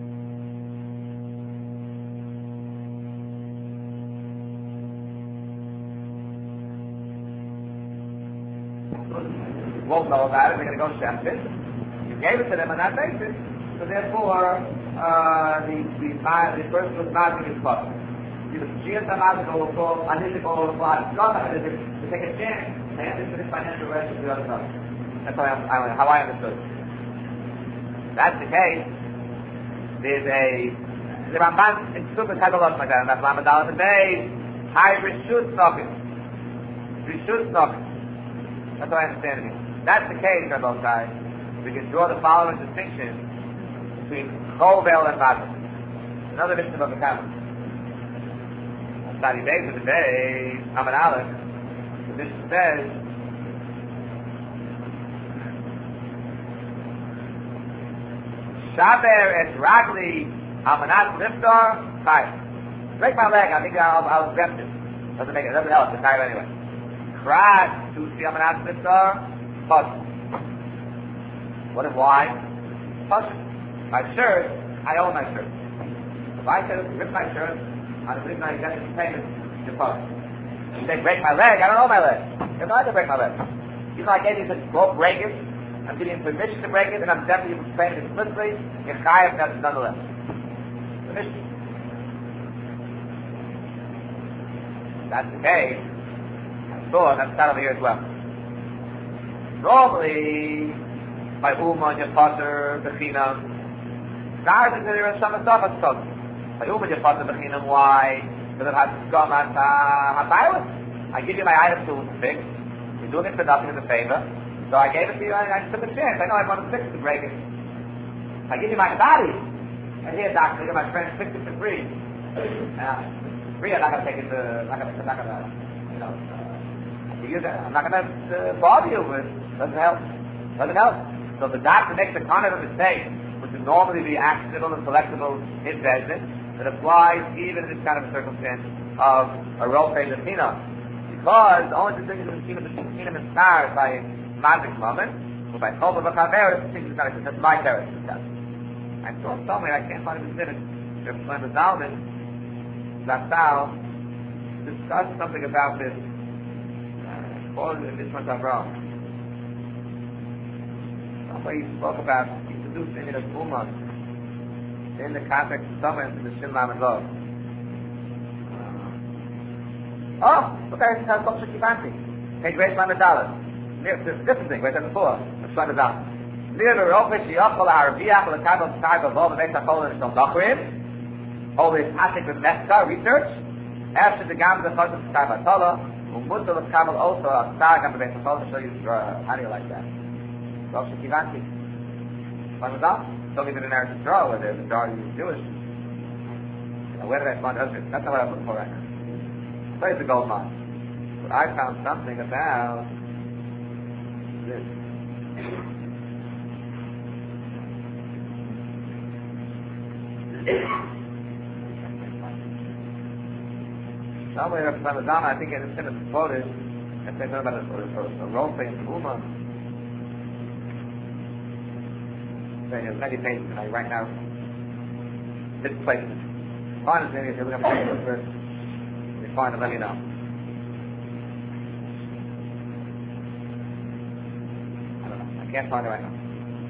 Won't know about it, they're going to go shaft it. You gave it to them on that basis, so therefore, uh, the, the, the person was not in his possible. You know, Shiat HaNizik will call, Anizik will call, Haskamat HaNizik, to take a chance, and have this financial risk to the other side. That's how I, I, how I understood. If that's the case, there's a, the Ramban in Sukkot has a lot like that, and that's Lamed Aleph and Beis, High Rishut Snokin. Rishut Snokin. That's how I understand it. If that's the case, on both sides, we can draw the following distinction between Chovel and Mazel. Another mission of the Kabbal. Study days of the day, Amar Aleph, the mission says, Shaber et Ragli Amanat Liftar Chayv. Break my leg, I think I'll, I'll exempt it. Doesn't make it, doesn't help, it's Chayv anyway. Crash to see Amanat Liftar, Puzzle. What and why? Puzzle. My shirt, I own my shirt. If I could rip my shirt, on the reason I get this payment, you're fine. You say, break my leg, I don't know my leg. You're not going to break my leg. You know, I gave you such go break it, I'm giving you permission to break it, and I'm definitely paying it explicitly, you're chayav nonetheless. Permission. That's the case. I saw that's not over here as well. Normally, by Uma, your father, Bechina, stars into there are some stuff that's talking. I open your father bechinam, why? Because it has come at Hataylas. I give you my item to fix. You're doing it for nothing as a favor. So I gave it to you, I, I took a chance. I know I want to fix it to break it. I give you my body. And here, doctor, here, my friend, fix it for free. Uh, free, I'm not going to take it to, I'm not going to, I'm not going to, you know, uh, use it. I'm not going to uh, bother you with it. Doesn't help. Doesn't help. So the doctor makes a kind of a mistake, which would normally be actionable and selectable in Bezdin, that applies even in this kind of a circumstance of a role play of Tina. Because the only distinction between Tina and stars by magic moment, or by Chol B'Chaver, is distinction between that's my character. I saw somewhere, I can't find it in minutes, to explain the Zalman, Lasal, discussed something about this, called in this one Avram. Somebody spoke about, he introduced in the Ummah, in the context of someone in the Shin Lam and Love. Oh, look at it, it's called Shikivanti. Page Reish Lam and Dalet. There's a different thing, right there before. Let's find it out. Near the Rofish, Yachol, Arabiach, Lakabel, Skyba, Vol, the Vesachol, and Shom Dachrim. Always Hashik with Meska, research. After the Gam, the Choshen, Skyba, Tola. Umutal of Kamal also a star can be based on show you uh, how do you like that? Rosh Kivanti. When was that? Don't even in Eretz Yisrael where the majority is Jewish. Now, where did I find husband? That's not what I'm looking for right now. Where's the gold mine? But I found something about this. Somewhere in Ramazan, I think it's going to be quoted. I think about a, a, a role play in Uma. There's many pages tonight, right now. This place. Find it, maybe if you're looking at the first. If you find it, let me know. I don't know. I can't find it right now.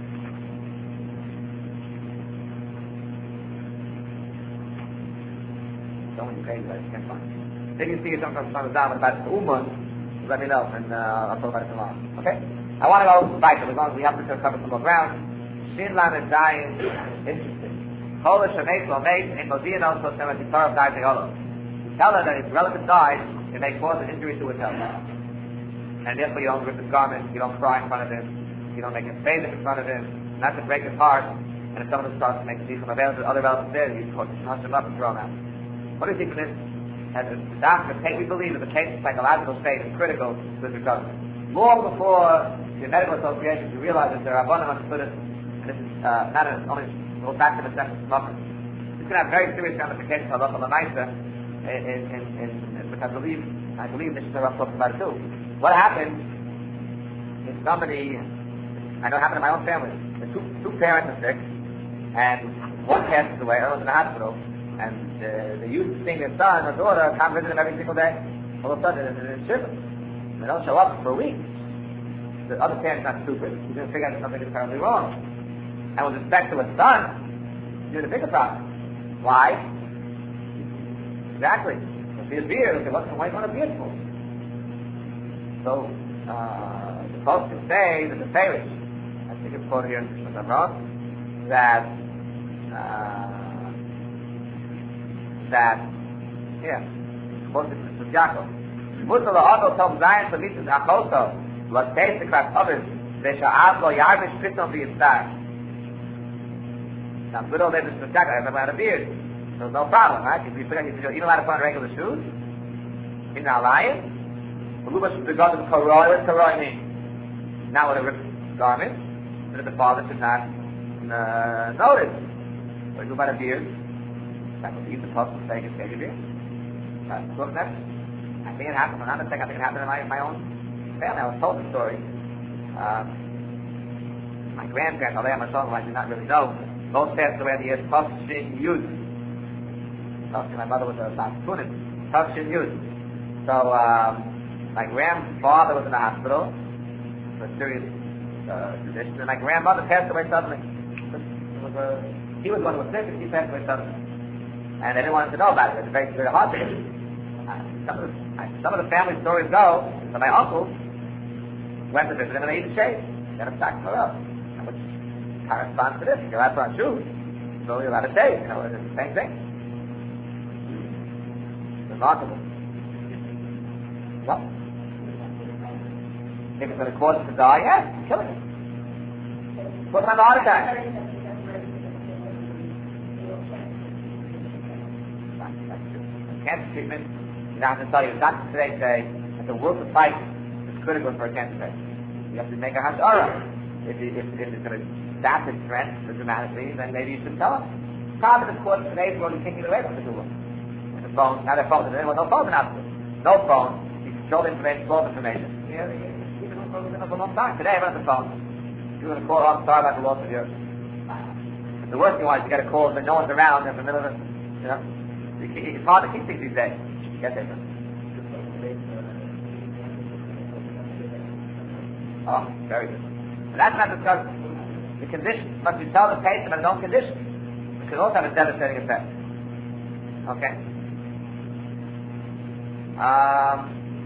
So many pages, I just can't find it. If you see something from Ramazan about the Uma, let me know, and uh, I'll talk about it tomorrow. Okay? I want to go back, as long as we have to cover some more ground. Shin Lam is dying, interesting. Polish or mate will mate, and Modian also said that the Torah died the Olo. Tell her that if a relative dies, it may cause an injury to his health. And therefore you don't rip his garment, you don't cry in front of him, you don't make him face in front of him, not to break his heart, and if someone starts to make see some available other relatives there, you hush him up and throw him out. What do you think of this? As a doctor, we believe that the patient's psychological state is critical with recovery. Long before the medical associations, you realize that there are abundant understood it. This is uh, not a, only goes back to the sense of smoking. This can have very serious ramifications for local Lamaisa, in, in, in, in, which I believe, I believe this is a rough talk about it too. What happens if somebody, I know it happened in my own family, the two, two parents are sick, and one passes away, the other was in the hospital, and uh, they used to seeing their son or daughter come visit them every single day. All of a sudden, they're in shivers. They don't show up for a week. The other parent's not stupid. He's going to figure out that something is terribly wrong. And with respect to a son, you're the bigger problem. Why? Exactly. If he has beard, okay, what's the white one of beard for? So, uh, the folks can say that the Pharish, I think it's quoted here in the wrong, that, uh, that, yeah, quoted in Jacob. Mutal ha'adol tom zayin samitis achoso, lo teis ekrat others, ve'sha'ad lo yarvish piton v'yitzar. Now, good old days of Jacob, I never had a beard. So there's no problem, right? If you figure out you're allowed to put on regular shoes, you're not lying. What does karoi mean? Not with a ripped garment, but the father should not uh, notice. So you go by the beard. That would eat the puff and say, "Get your beard." That's good enough. I think it happened. I'm not mistaken. I think it happened in my my own family. I was told the story. Um, my grandparents, although I'm a son, I did not really know. Both passed away in the year Tufshin Yud. My mother was a Baskunin. Tufshin Yud. So um, my grandfather was in the hospital for a serious uh, condition, and my grandmother passed away suddenly. It was a, he was one who was sick, and she passed away suddenly. And they didn't want him to know about it. It was a very very hard thing. Some of the, some of the family stories go that my uncle went to visit him and they ate the shade. They had a sack for us, which corresponds to this. You're allowed to put on shoes, so you're allowed to shave. You know, it's the same thing. Remarkable. What? If it's going to cause him to die, yes, kill him. Put him on the heart attack. Cancer treatment, you don't have to study. The doctors today say that the will to fight is critical for a cancer patient. You have to make a hashara. If, if, if it's going to stop his strength dramatically, then maybe you should tell him. Problem is, of course, today's world is taking it away from the Google. And the phone, now their phones, there was no phone in hospital. No phone. You control the information, flow of information. Yeah, you've been for a long time. Today, everyone's on the phone. You're going to call up, sorry about the loss of your. The worst thing was you get a call, but no one's around in the middle of it. You know? It's hard to keep things these days. Yes, yes, yes. Oh, very good. But that's not discussed. The condition must be tell the patient about his own condition. It could also have a devastating effect. Okay. Um,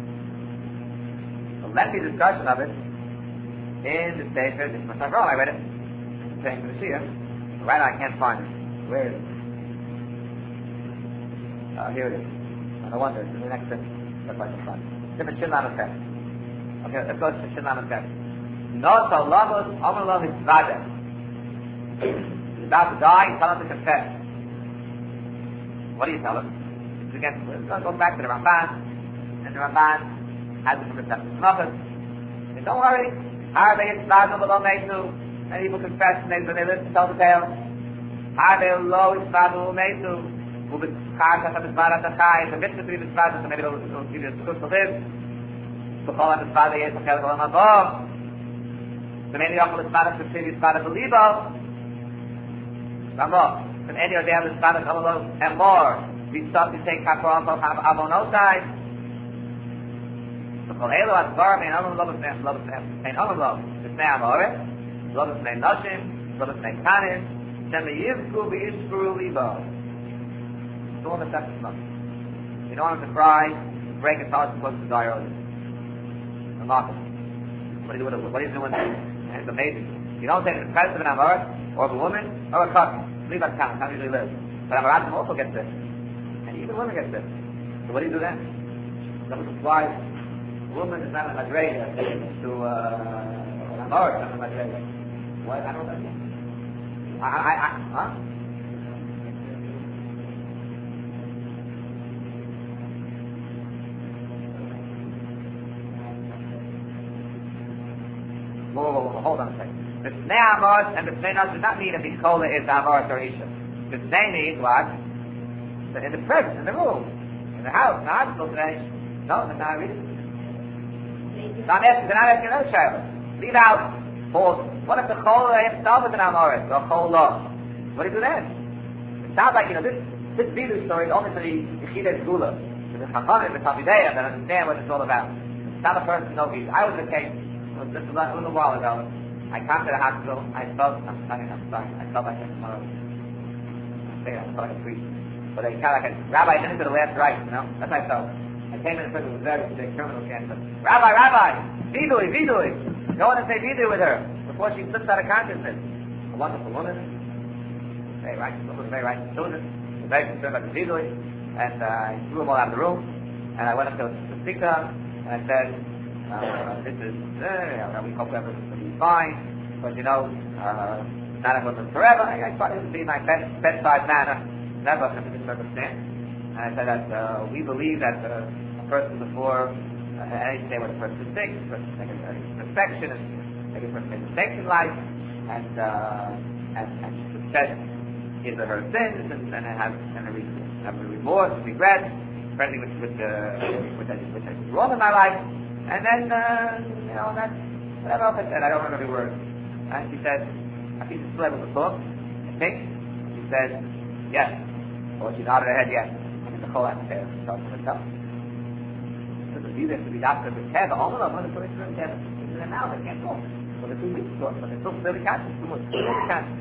a lengthy discussion of it in the Sefer. It's not wrong. I read it. It's saying to the Shia. Right now, I can't find it. Where is it? Uh, here it is. No wonder, it's in the next sentence. That's why I can find it. Different Shin Lamed Ches. Okay, let's go to Shin Lamed Ches. No so lovos, Omer lo mitzvadeh. He's about to die, tell him to confess. What do you tell him? It's against, it goes back to the Ramban, and the Ramban has it from the Tefillah. Don't worry, Harbe Yitzvadeh lo meitu, and people confess and they, they listen to tell the tale. Harbe lo Yitzvadeh lo meitu, who been Char Shach HaMizvah HaTachai, the mitzvah to be Yitzvadeh, so maybe they'll give you a good to live. B'chol HaMizvah Yeh B'chel Olam Haba. So maybe Yochel Yitzvadeh to see Yitzvadeh B'libo. Ramo, from any of the other Yitzvadeh Chalalo and more, we start to take Kapor Alto Avonosai. So Kol Elo Advar Mein Olam Lo B'Snei Lo B'Snei Mein Olam Lo B'Snei Amoret Lo B'Snei Noshim Lo B'Snei Kanim Shem Yivku V'Yishkuru Libo. It's all in the second month. You don't want him to cry, break his heart, supposed to die early. The market. What do you do with it? What do you do with it? It's amazing. You don't take the presence of an Amoret or of a woman or a cousin. Leave that count. How usually live. But Amoratim also gets sick. And even women get sick. So what do you do then? That was why a woman is not a madrega to uh, an Amoret, not a madrega. Why? I don't know. I, I, I, huh? Whoa, whoa, whoa, hold on a second. The B'Snei Amoret and the B'Snei Noshim does not mean that the Kola is the Amoret or Isha. The B'Snei means what? In the presence, in the room, in the house, in the hospital today. No, that's not reading. So I'm asking, they're not asking another child. Leave out. Hold. What if the Kola himself is an Amoret? The Kola. What do you do then? It sounds like, you know, this this Bidu story is only for the Yechidei Gula. The Chachamim, the Talmidei that understand what it's all about. It's not a person to know Bidu. I was in a case, just a little while ago. I come to the hospital. I felt, I'm sorry, I'm sorry. I felt like a, uh, I say I felt like a priest. But I kind of like a, Rabbi, I didn't do the last right, you know? That's how I felt. I came in and said it was very sick, terminal cancer. Rabbi, Rabbi, Vidui, Vidui. Go in and say Vidui with her before she slips out of consciousness. A wonderful woman. Very righteous, was very righteous children. Was very concerned about the Vidui. And uh, I threw them all out of the room. And I went up to the speaker and I said, Uh, this is, uh, we hope everything's going to be fine, but you know, uh, not everyone's forever. I, I try to be my best, bedside manner, never under this circumstance. And I said that uh, we believe that uh, a person before, uh, any day when a person is sick, a person is making a perfection, and maybe a person makes mistakes in life, and, uh, and, and she confess his or her sins, and, and have, and a, have a remorse, regret, for anything which, which, uh, which, I, which I did wrong in my life. And then, uh, you know, that's whatever else I said. I don't remember every word. And she said, I think she's still able to talk. I think. She said, yes. Or she nodded her head, yes. I think the whole answer is from herself. So the leader to be doctor of the care, the home of them, put it through the care. And now they can't talk. So the two weeks talk, but they're still really conscious. Too much. Really conscious.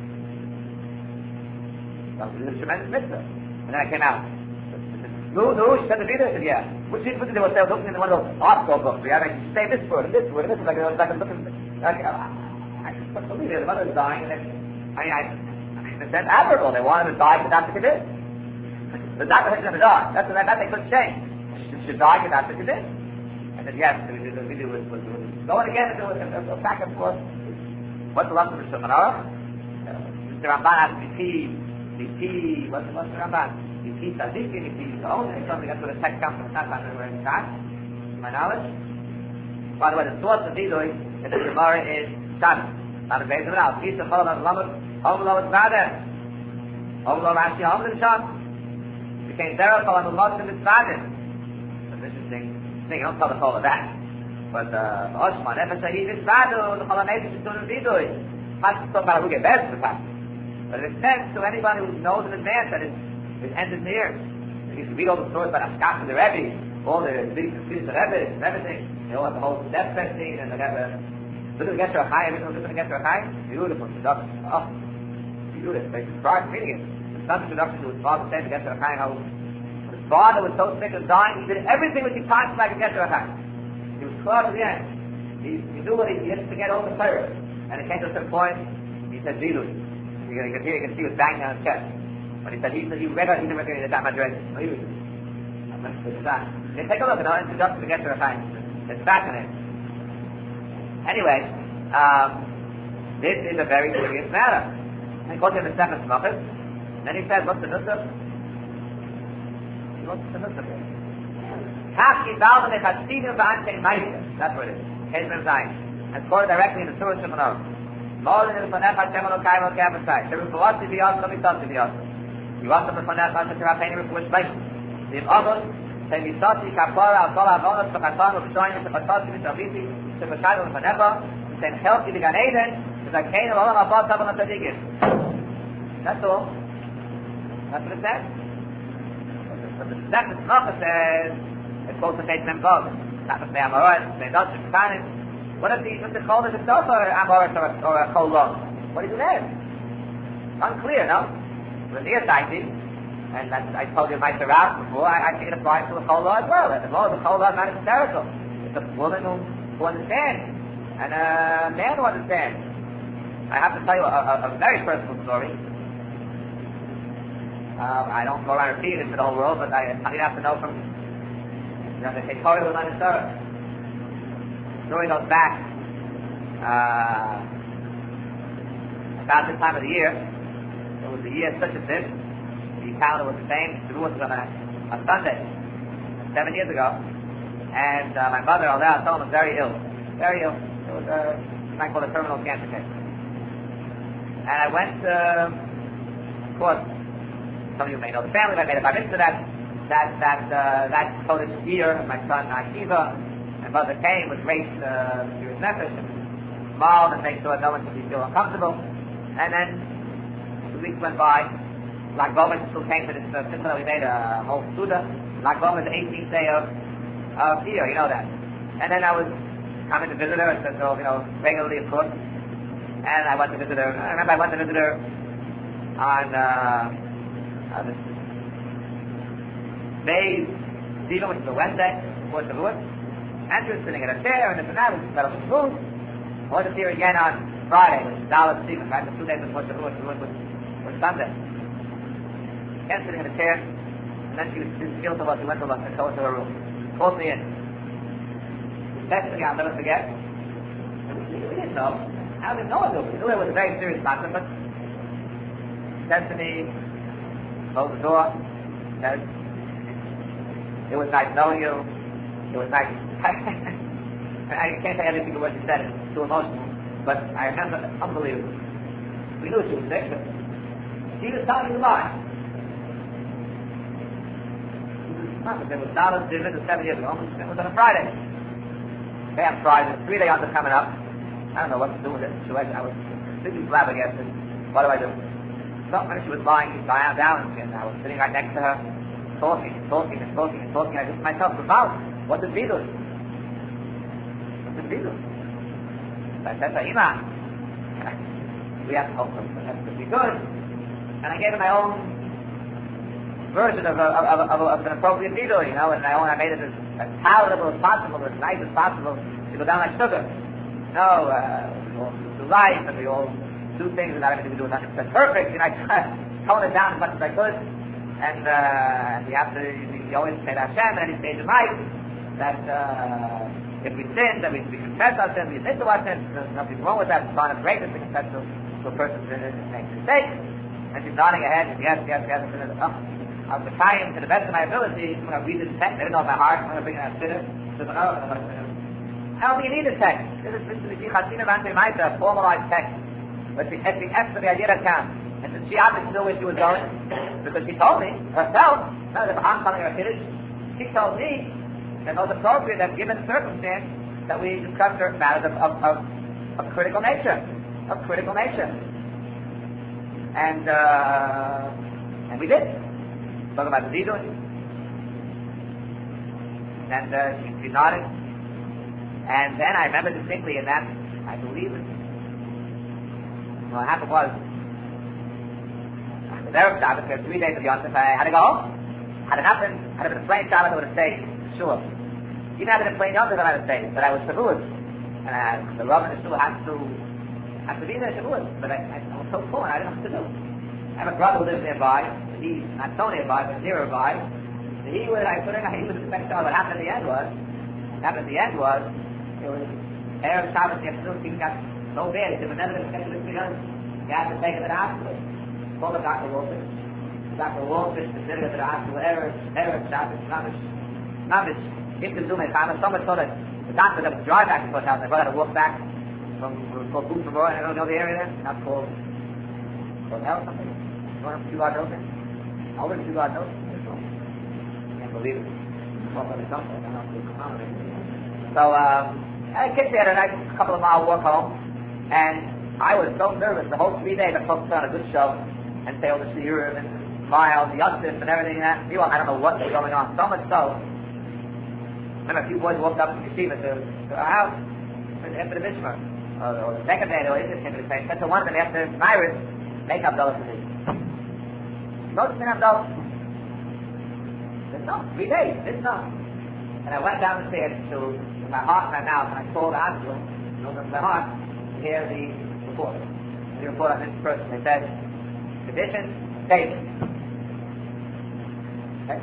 That was a tremendous mitzvah. And then I came out. No, no, she said the leader. I said, yeah. Which is what they were looking in one of those art school books. We had to say this word and this word and this like like I'm looking like uh, I but the leader, the mother was dying and then I mean I, I mean that's admirable. They wanted to die but not to get in. The doctor had to die. That's that, that they couldn't change. She should die but not to get in. I said yes, the leader was, was, was going again and doing a back and forth. What's the lesson of the Shulchan Aruch? Mister Ramban has the T the T what's what's the Ramban? You teach Tzaddikim, you teach Gaon, and something that's where the text comes from, not anywhere in Shas, to my knowledge. By the way, the source of Vidui in the Gemara is Shabbos. Not a base of it out. Peace of Chol HaLamut, Hom Lo Tzvadeh. Hom Lo Rashi, Hom Lo Sham. Became Zerah Chol HaLamut and Tzvadeh. That's an interesting thing. You don't tell the Chol of that. But, uh, Oshma, Nefesh Shahid Tzvadu, the Chol HaNefesh is doing Vidui. Not to talk about who get best for that. But it makes sense to anybody who knows in advance that it's it ended near. You can read all the stories about Ashkaf and the Rebbe, all the big cities of Rebbe and everything. They all have the whole death thing, and they have a little get to a high, everything little get to a high. Beautiful introduction. Oh, beautiful. They described reading it. The son's introduction to his father saying to get to a high, how his father was so sick of dying, he did everything which he possibly could get to a high. He was close to the end. He, he knew what he, he had to get over the fire. And it came to a certain point, he said, Zilu. You can hear, you can see he was banging on his chest. But he said, he said, he read out, he didn't read that much read. No, he was. It's back. Okay, take a look at the introduction to get to Chaim. It's back in it. Anyway, um, this is a very serious matter. And he goes in the second Smachis, and then he says, what's the nusach? What's the nusach? Kafki Baldan Echasidim V'Antein Meister. That's what it is. Hezron Zayin. And quoted directly in the Surah Shemonot. Molin in the Fanecha Shem Elokai Elokai Avasai. The Rufuasi V'Yosem V'Yosem V'Yosem. Yosem V'Fanecha Shem Elokai Rufuas V'Yosem. The August, say V'Yosem Kapora Al Sol Avonos V'Chatan V'Chatoyim V'Chatoyim V'Chaviti V'Chatoyim V'Fanecha V'Sem Chelki V'Gan Eden V'Zakein V'Olam Abad Tavam Atzadigim. That's all. That's what it says. But the second Smachis says it's called the Beit Memvov. Not the Beit Amoros, the Beit Dosher, Kanis. What if the what the Chol is itself or Amoros or, or a Chol Long? What is it there? Unclear, no? The near-sighted, and that's, I told you my Rav before, I, I think it applies to the Chol Law as well. The law of the Chol Law is not hysterical. It's a woman who, who understands, and a man who understands. I have to tell you a, a, a very personal story. Uh, I don't go around repeating it to the whole world, but I, I have to know from you know, the Torah was not in Torah. The story goes back uh, about this time of the year. It was the year such as this. The calendar was the same. The rules was on a, a Sunday, seven years ago. And uh, my mother, although I told was very ill. Very ill. It was a, uh, I call it a terminal cancer case. And I went, uh, of course, some of you may know the family, but I made a bar mitzvah that that that uh, that Kodesh year. My son Akiva, my mother came with great uh, serious nefesh and smiled and made sure no one should be feel uncomfortable. And then two weeks went by. Lag Bomer still came to this uh, simple. We made a whole suda. Lag Bomer is the eighteenth day of of year, you know that. And then I was coming to visit her, and so you know regularly, of course. And I went to visit her. I remember I went to visit her on. Uh, Uh, this May, Stephen, which is a Wednesday, before Shavuot, and she was sitting in a chair, and this and that, which is better with food. I went to see her again on Friday, which is Dallas Stephen, right? The two days before Shavuot, Shavuot was, was Sunday. Again, sitting in a chair, and then she was she was to us, she went to us and go into her room. Called me in. She texted me, I'll never forget. We didn't know. I didn't know it. We knew it was a very serious matter, but she said to me, closed the door, said, it was nice knowing you, it was nice. I can't say every single word she said, it's too emotional, but I remember, unbelievable. We knew she was sick, but she was telling me the lie. There was dollars given seven years ago, it was on a Friday. Okay, on Friday, three days after coming up, I don't know what to do with it. I was completely flabbergasted. What do I do? Not when she was lying down, down, and I was sitting right next to her, talking and talking and talking and talking. I just myself about what did we do? What did we do? So I said to Ima, we have to hope that to be good. And I gave her my own version of, a, of, of, of an appropriate needle, you know, and I, I made it as, as palatable as possible, as nice as possible, to go down like sugar. No, uh, we all do life, and we all do things without anything to do with nothing perfect, you know, I try to tone it down as much as I could, and uh, you have to, you always say to Hashem at any stage of life, that uh, if we sin, that we, we confess our sins, we admit to our sins, there's nothing wrong with that, it's not a greatness to confess to, to a person who makes mistakes, and she's nodding her head, and yes, yes, yes, and says, oh, I'm trying to the best of my ability, I'm going to read this text, I didn't know my heart, I'm going to bring it out to her, she says, oh, I'm going to I don't think you need a text, this is the Chatzina Vante Maita, a formalized text, but the essence of the idea that counts. And since she obviously knew where she was going, because she told me herself, not that I'm telling her a Kiddush, she told me that it was appropriate that given the circumstance that we discuss certain matters of, of, of, of critical nature. Of critical nature. And uh, and we did. Talk about the Zidun. And uh, she, she nodded. And then I remember distinctly in that, I believe it. What happened was, the Erev Shabbos, there were three days of Yom Tov, I had to go home. Had it happened, had it been a plain Shabbos, I would have stayed, sure. Even had it been a plain Yom Tov, I would have stayed, but I was Shavuot. And I, the Rav and the Shul had to, had to be there Shavuot, but I, I, I was so full and I didn't know what to do. I have a brother who lives nearby, he's not so nearby, but nearby, he would, I put in, he was expecting, what happened at the end was, what happened at the end was, it was, Erev Shabbos, the afternoon, he got so bad, he said, never going to schedule this because he had to take him to the hospital. He called up Doctor Wolfish. Doctor Wolfish, the city to the hospital, Erev, Erev Shabbos, Navish, Navish, if the Zoom had time, so much so that the doctor that was drive back to the house, I got to walk back from, called Boot from Roy, I don't know the area there, not called, called Hell or something, one of two guard open, over two guard open, can't believe it, walk on the something, I don't know if it's common. So, um, I kicked there a nice couple of mile walk home, and I was so nervous the whole three days I focused on a good show, and say all the shiurim and Miles, the Yosef, and everything like that. Meanwhile, I don't know what was going on, so much so, and a few boys walked up to the yeshiva to, to our house, after the Mishmar, or, or the second day, they were interested in the same. Said to one of them after Myris, make Abdullah for me. Notice me Abdullah. There's no, three days, there's no. And I went down the stairs to my heart and my mouth, and I called the hospital, and opened my heart, to hear the report. The report on this person. They said, condition, stable. Okay?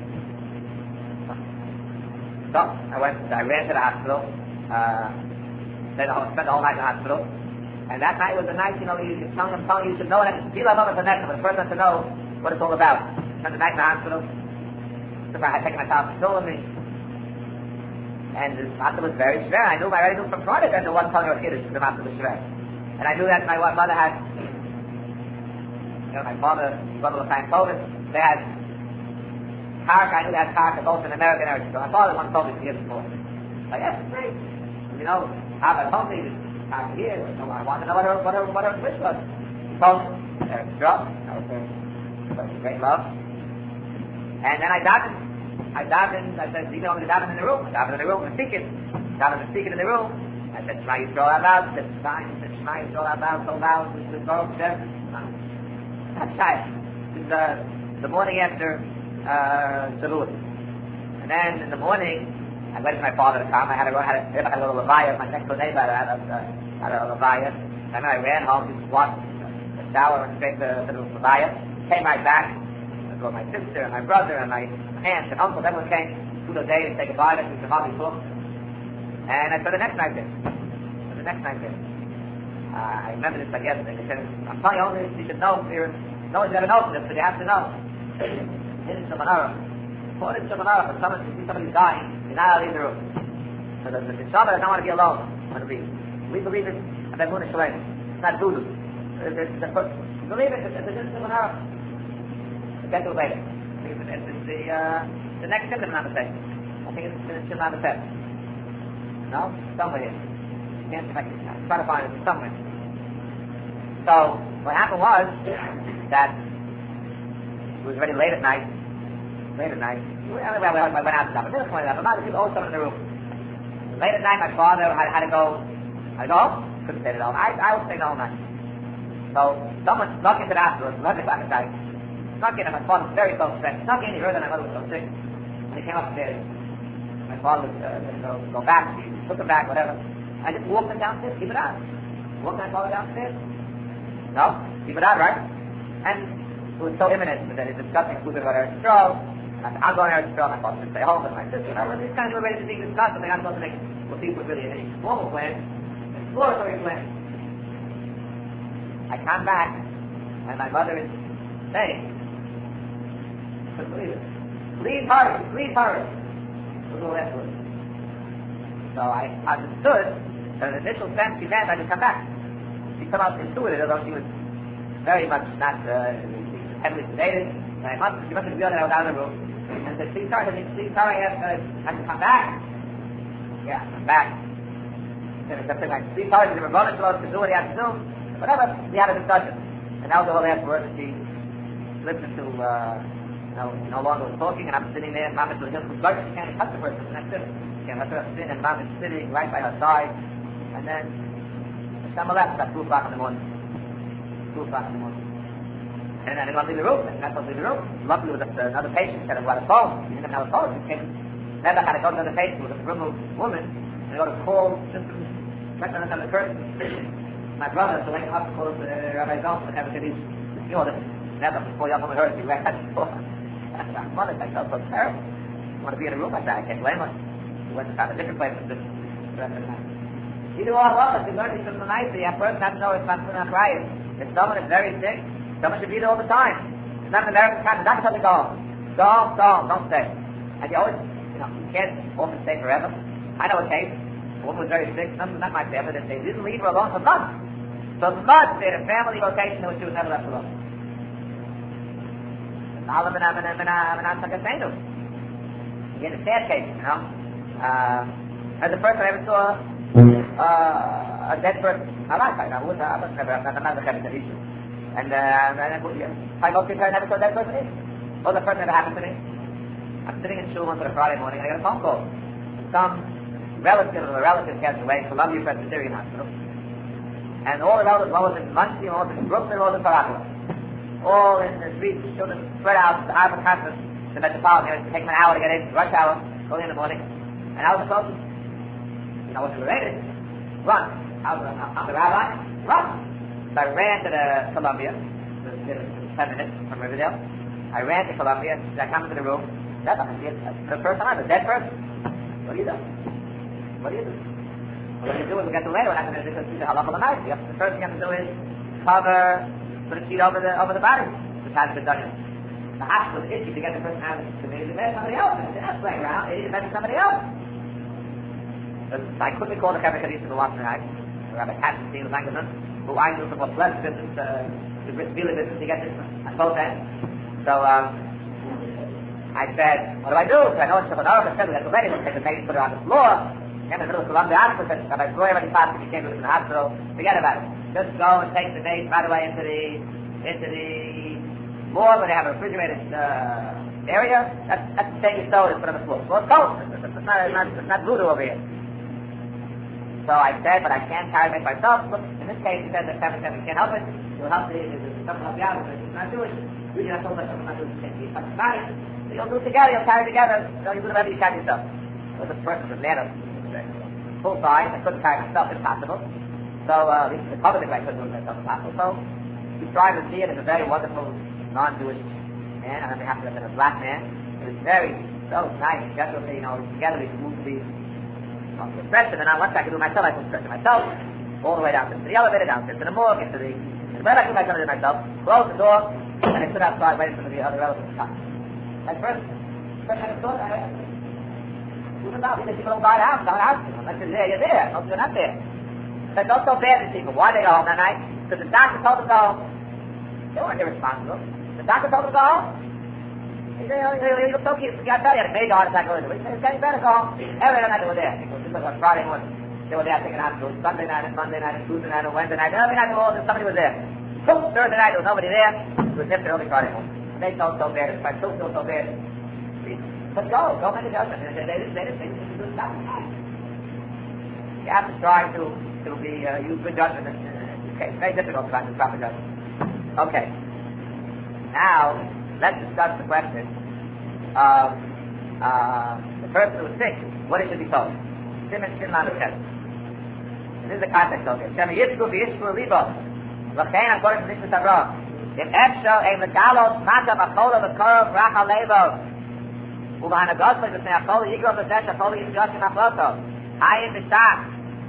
So, I went, I ran to the hospital, uh, spent the whole, spent the whole night in the hospital, and that night was the night, you know, you, you telling them, telling you should know it, and people have other connections, but the first one to know what it's all about. Spent the night in the hospital, so I had taken my child to school with me, and the master was very severe. I knew, I already knew from Friday that the one telling her kiddush, the master was severe. And I knew that my mother had, you know, my father, brother was saying COVID, they had Karka, I knew they had Karka both in America and everything. So my father once told me to years before. Like, yes, great. You know, Abba told me, Karka here, so I wanted to know what her, what her, what her wish was. He told me, Eric's drop, that was a great love. And then I davened. I davened, I said, you know, I'm going to daven in the room. I davened in the room, and speak it. Davened and speak it in the room. I said, Shema Yisrael out loud. I said, fine. I said, Shema Yisrael out loud, so loud, this is go, there. That's shy. This is uh, the morning after uh, Shavuot. And then in the morning, I waited for my father to come. I had to go, I had a, I had a little levaya. My next door neighbor had a, uh, had a levaya. And then I ran home, just washed the shower, and straight to, to the levaya. Came right back. I brought my sister and my brother and my aunts and uncles. Everyone came two those days to say goodbye to the Harvey book. And I spent the next night there. For the next night there. Uh, I remember this like yesterday. They said, I'm telling you only you should know. You're, no one's going to know this, but you have to know. This is the menorah. What is the menorah? For someone to see somebody dying, you're not allowed to leave the room. So the, the, the Shabbat doesn't want to be alone. Want to be. We believe it. It's not voodoo. It's, it's, it's, we believe it. It's, it's, it's the menorah. We'll get to it later. I think it's, it's, it's the, uh, the next step, if I'm not mistaken. I think it's, it's still not the step. No? Somewhere here. Can't see if I can try to find it somewhere. So, what happened was that it was already late at night. Late at night. I went out to stop. At this point, I'm not people always coming in the room. Late at night, my father had, had to go. I go home. Couldn't stay at home. I, I was staying the whole night. So, someone snuck into the hospital. eleven o'clock at night. Snuck in, and my father was very so stressed. Snuck in, he heard that my mother was so sick. And he came upstairs. My father would uh, go, go back, he took him back, whatever. I just walked him downstairs, keep it on. Walked my father downstairs. No? Keep it on, right? And it was so imminent that he's discussing who's going to go to Eretz Yisrael. I'm going to Eretz Yisrael, my father should stay home with my sister. You know, these kinds of ready to be discussed, something I'm supposed to make what people really a formal plan, a exploratory plan. I come back, and my mother is saying, I couldn't believe it. Please hurry, please hurry. Was all that was. So I understood that the initial sense she meant I should come back. She come out intuitive, although she was very much not uh, heavily sedated. And I must, she must have been that I was out of the room. And said, please hurry, please hurry, I have to, I have to come back. Yeah, come back. Then it's something like, please hurry, the Rabboni Shalom to do what he has to do. Whatever, we had a discussion. And that was the whole last word that she listened to, uh, No, no longer was talking, and I'm sitting there, and Mom is just she can't touch the person, and that's it. She can't let her sit, and Mom is sitting right by her side, and then Hashem left about two o'clock in the morning. Two o'clock in the morning. And I didn't want to leave the room, I didn't want to leave the room. Luckily, there was another patient, she had a phone, she didn't have a phone, she came, never had to go to another patient, with a remote woman, and I go to call, just check on the curtain. My brother, so wake up, calls uh, Rabbi Zon, and have a kiddush. You know, never before you up on the earth, you read that before. Mother, I felt so terrible. I want to be in a room like that. I can't blame her. We went to find a different place for this rest of the night. Either or, well, if you learn from the night, the person has to know it's not going to cry. If someone is very sick, someone should be there all the time. It's not an American kind. It's not something to go home. Go home, go home, don't stay. And you always, you know, you can't often stay forever. I know a case. A woman was very sick. None, not my family. They didn't leave her alone for months. So months they had a family rotation in which she was never left alone. You get a sad case, you know. Uh, as a person I ever saw uh, a dead person. I like that. I was I was never I'm not a kind of issue. And uh, and I go to her, I never saw a dead person either. Oh, the first never happened to me. I'm sitting in shul on a Friday morning and I get a phone call. Some relative of a relative passed away in Columbia Presbyterian Hospital. And all the relatives, one was in Muncie, one was in Brooklyn, one was in Paraguay. All in the streets, children spread out to Arbor Campus, the Metropolitan area. It takes an hour to get in, rush hour, early in the morning. And I was supposed to, I wasn't related, run. I was, I'm the rabbi, run. So I ran to the Columbia, it was ten minutes from Riverdale. I ran to Columbia, I come into the room, that's not the first time, a dead person. What do you do? What do you do? What do you do? We'll get to later, we're not going to do the halacha l'maisa. The first thing you have to do is cover, put a sheet over the over the body, which has been done. The hospital is itchy to get the person out of the community to marry somebody else. They're not playing around, they need to marry somebody else. So I quickly called the Kevin Kaddish to the last night, Rabbi Katzenstein, the Langman, who I knew from a pleasant business, uh, the really business to get this at both ends. So um, I said, what do I do? So I know it's Shulchan Aruch, I said, we have to let him take the baby, put it on the floor. In the middle of Columbia Hospital, said, Rabbi Floyd already passed if you can't do it in the hospital. Forget about it. Just go and take the baby right away into the into the morgue where they have a refrigerated uh, area. That's that's the same stove that's put on the floor. Well, it's cold. It's, it's, it's not it's not it's not voodoo over here. So I said, but I can't carry it myself. Look, in this case, he said that seven seven can't help it. You'll help the someone help the other, but it's not Jewish. Usually not so much. I'm not doing the same thing. But you'll do it together. You'll carry it together. So you do whatever you can yourself. Well, this person was mad. Full size, I couldn't carry myself, impossible. So, uh, at least the public I couldn't do it myself, impossible. So, we tried to see it as a very wonderful, non-Jewish man, and on behalf of a black man. It was very, so nice, especially, you know, together we moved these, well, the expression, and once I could do it myself, I could stretch it myself, all the way down to the elevator, downstairs to the morgue, into the, and when I could myself, I did it myself, closed the door, and I stood outside waiting for the other relatives to come. At first, first I thought, I even though people don't buy the house, don't house people. Unless you're there, you're there. Unless you're not there. So don't so bad these people. Why they go home that night? Because the doctor told them to go home. They weren't irresponsible. The doctor told them to go home. He said, he looked so cute. I tell you, had a major heart attack earlier. He said, you better go home. Every night they were there. It was just like on Friday morning. They were there taking hospital. Sunday night and Monday night and Tuesday night and Wednesday night. Every night they were all, somebody was there. Boom, Thursday night there was nobody there. It was him the early Friday morning. They felt so bad. I still feel so bad. But go, go make a judgment. They didn't, they didn't, they didn't do nothing. You have to strive to, to be, uh, use good judgment. Okay, it's very difficult to find the proper judgment. Okay. Now, let's discuss the question of, uh, the person who is sick, what it should be told. Simon Shimon Hashem. This is the context of it. Shem Yishku v'Yishku Libo. L'chein, according to Mishnah Torah. If Efsho ein legalos mata b'chola v'korov rachal levo. ובהן הגוספת לפני החול יגרום לזה שהחול יסגוש עם החלוטו היין בשח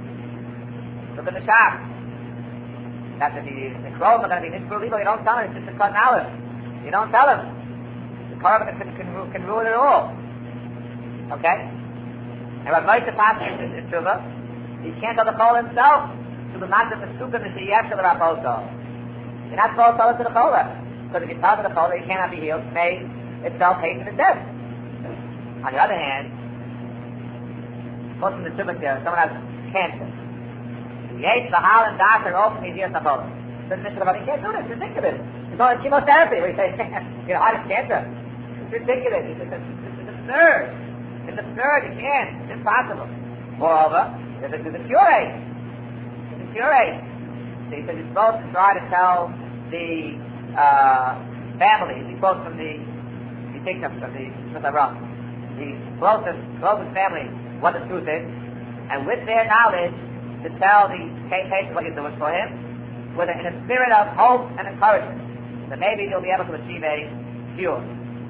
look at the shach that the, the crows are going to be nishbur legal. You don't tell him, it's just a cut knowledge. You don't tell him. The carbon can, can, can ruin it all. Okay? And Rav Moshe passes in Tshuva, he can't tell the chol himself to the matter of the sukkah and the sheyef shel rapoto. You're not supposed to tell it to the cholah, because if you tell it to the cholah, you cannot be healed, may itself hasten the death. On the other hand, most of the Tzubak there, someone has cancer. Yes, the hal and doctor open his ears up over. So the Mishnah Rabbi, you can't do this, it's ridiculous. It's all chemotherapy. We say, you know, heart is cancer. It's ridiculous. It's, it's, it's, it's absurd. It's absurd, you can't. It's impossible. Moreover, there's a, there's a cure aid. There's a cure aid. So he says you're supposed to try to tell the uh, family, he quotes from the, he takes up from the Mishnah Rabbi, the closest, closest family what the truth is, and with their knowledge to tell the patient what you're doing for him, with a, in a spirit of hope and encouragement, that maybe he'll be able to achieve a cure.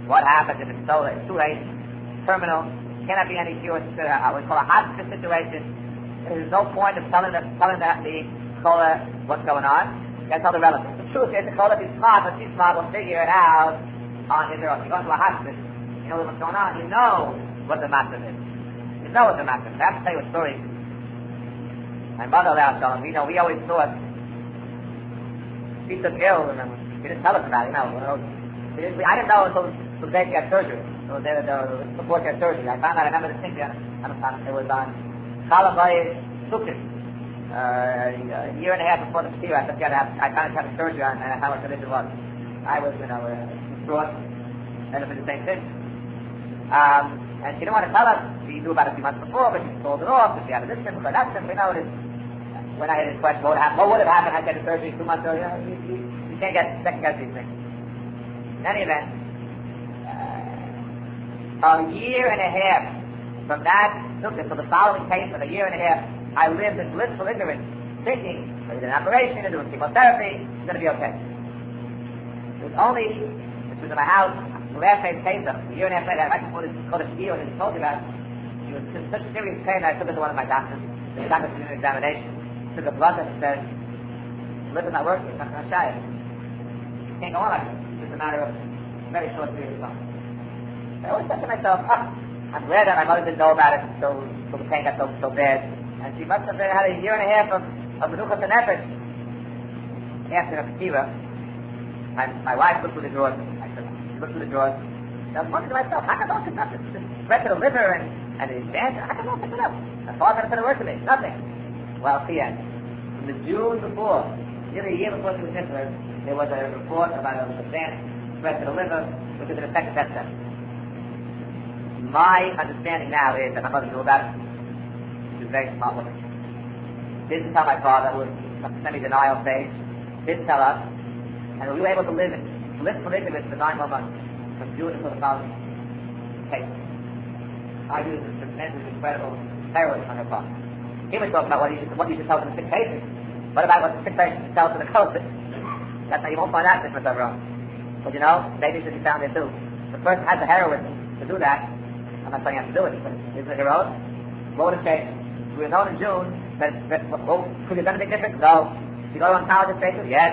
what happens if it's so late? It's too late. Terminal. Cannot be any cure. It's uh, what we call a hospice situation. There's no point of telling the telling the, the caller what's going on. You gotta tell the relative. The truth is the caller is smart, but she's smart will figure it out on his own. You go into a hospice, you know what's going on, you know what the matter is. You know what the matter is. I have to tell you a story. My mother allowed Shalom, we know we always thought she took ill and then she didn't tell us about it, you know. We, I didn't know until the day she had surgery. So they, the, before she had surgery. I found out, I remember the thing there, it was on Chalavai Sukkot. Uh, a year and a half before the Shira, I said, I found out she had surgery on uh, how much condition was. I was, you know, uh, distraught, and it was the same thing. Um, and she didn't want to tell us. She knew about it a few months before, but she told it off, but she had a this symptom, or that symptom, you know, it is. When I had this question, what would have happened, what would have happened had she had the surgery two months earlier? You, you, you can't get second guess these things. In any event, uh, a year and a half from that Sukkot to the following case of a year and a half, I lived in blissful ignorance, thinking, I did an operation, I did chemotherapy, it's going to be okay. It was only, this was in my house, the last day of Pesach, a year and a half later, right before this called a skier, and he told me about it. She was in such serious pain that I took her to one of my doctors. The doctor did an examination, took a blood test and said, the liver's not working, it's not going to shy. It can't go on like this. It's just a matter of a very short period of time. I always said to myself, oh, I'm glad that my mother didn't know about it until, until the pain got so, so bad. And she must have had a year and a half of, of Menuchas Nefesh. After the Kiva, my, my wife looked through the drawers. I said, she looked through the drawers. I was wondering to myself, how come I don't pick up this? This threat to the liver and, and the advance, how come I don't pick it up? My father had to work to me, nothing. Well, see, from the June before, nearly a year before she was Hitler, there was a report about an advanced threat to the liver, which is an effective death sentence. My understanding now is that my mother knew about it. She was a very smart woman. Didn't tell my father, who was in semi-denial stage. Didn't tell us. And we were able to live in blissful ignorance for nine more months, from June until the following case. I view this as tremendous, incredible heroism on her part. He was talking about what you should, what you should tell to the sick patient. What about what the sick patient should tell to the closest? That's how you won't find out difference over wrong. But you know, maybe it should be found there too. The person has the heroism to do that. I'm not saying you have to do it, but is it heroic? What would it change? We were known in June that, that well, could it have done a big difference? No. Did you go on college and Facebook? Yes.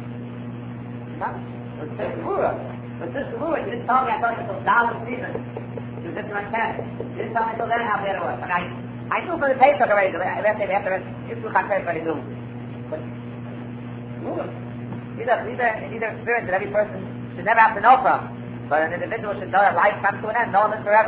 No. It was just Gemura. It was just Gemura. You didn't tell me, I told you until Dallas season. You didn't understand it. You didn't tell me until then how bad it was. I mean, I, I knew for the Facebook already. Last day after it, it's too concrete, but I knew. But, Gemura. These are, these are, these are experiences that every person should never have to know from. But an individual should know that life comes to an end, no one lives forever.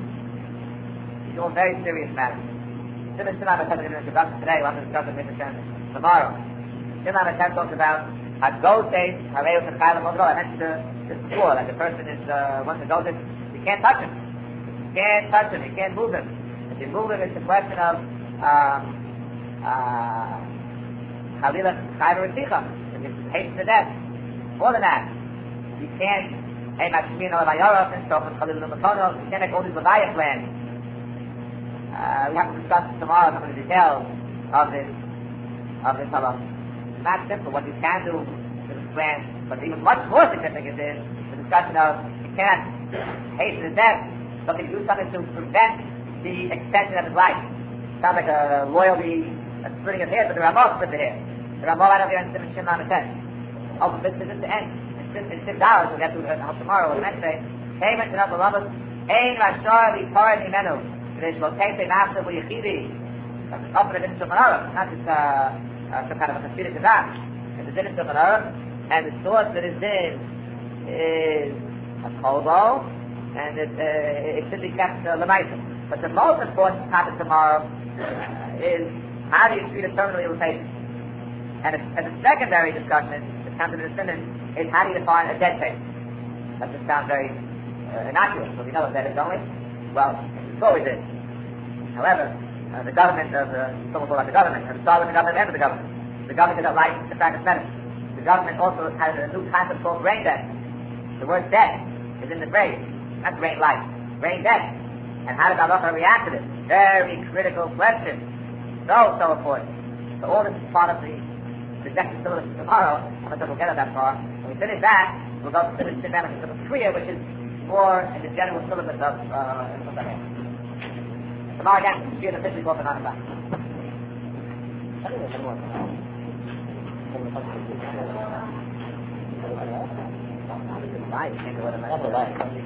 These are all very serious matters. Simon Shimon has an introduction today, we'll have to discuss it with Hashem tomorrow. Shimon Hashem talks about a go state, Hareu Techayla Modro. I mentioned this before, that the person is, uh, once a go state, you can't touch him. You can't touch him, you can't move him. If you move him, it's a question of, um, uh, Chalila Chayva Reticha. If you hate to death. More than that, you can't Hey, Mashmino Levayorov, and so from Khalil Lumakono, you can't make all these Leviah plans. Uh, we have to discuss tomorrow some of the details of this, of this halach. It's not simple what you can do with this plan, but even much more significant is the discussion of you can't hasten his death, but you do something to prevent the extension of his life. Sounds like a loyalty, a splitting his hair, but the Ramah split the hair. The Ramah right over here in Simon Shimon Hashem. Oh, this is the end. In six hours, we'll get to it tomorrow. We'll say, payment to Nabal Lamas, Ein Rashar Likar Nimenu. There's located after Yichidi. That's often a din of Shulchan not just uh, uh, some kind of a conspiracy that. It's a din of Shulchan and the source that is in is a kobo, and it, uh, it should be kept uh, Lamaisa. But the most important topic tomorrow uh, is how do you treat a terminally ill patient? And as a secondary discussion, the comes into the sentence, is how do you define a dead patient? That just sounds very uh, innocuous. So we know what that is, don't we? Well, before we did. However, uh, the government of the, someone called out the government, and start with the government and end with the government. The government did not like to practice medicine. The government also has a new concept called brain death. The word death is in the brain, not brain life. Brain death. And how does Allah react to this? Very critical question. So, so important. So all this is part of the projected syllabus tomorrow. I'm not sure we'll get it that far. When we finish that, we'll go to finish the benefits of the prayer, which is or in the general syllabus of uh, tomorrow again, we should officially go for nine o'clock. Right,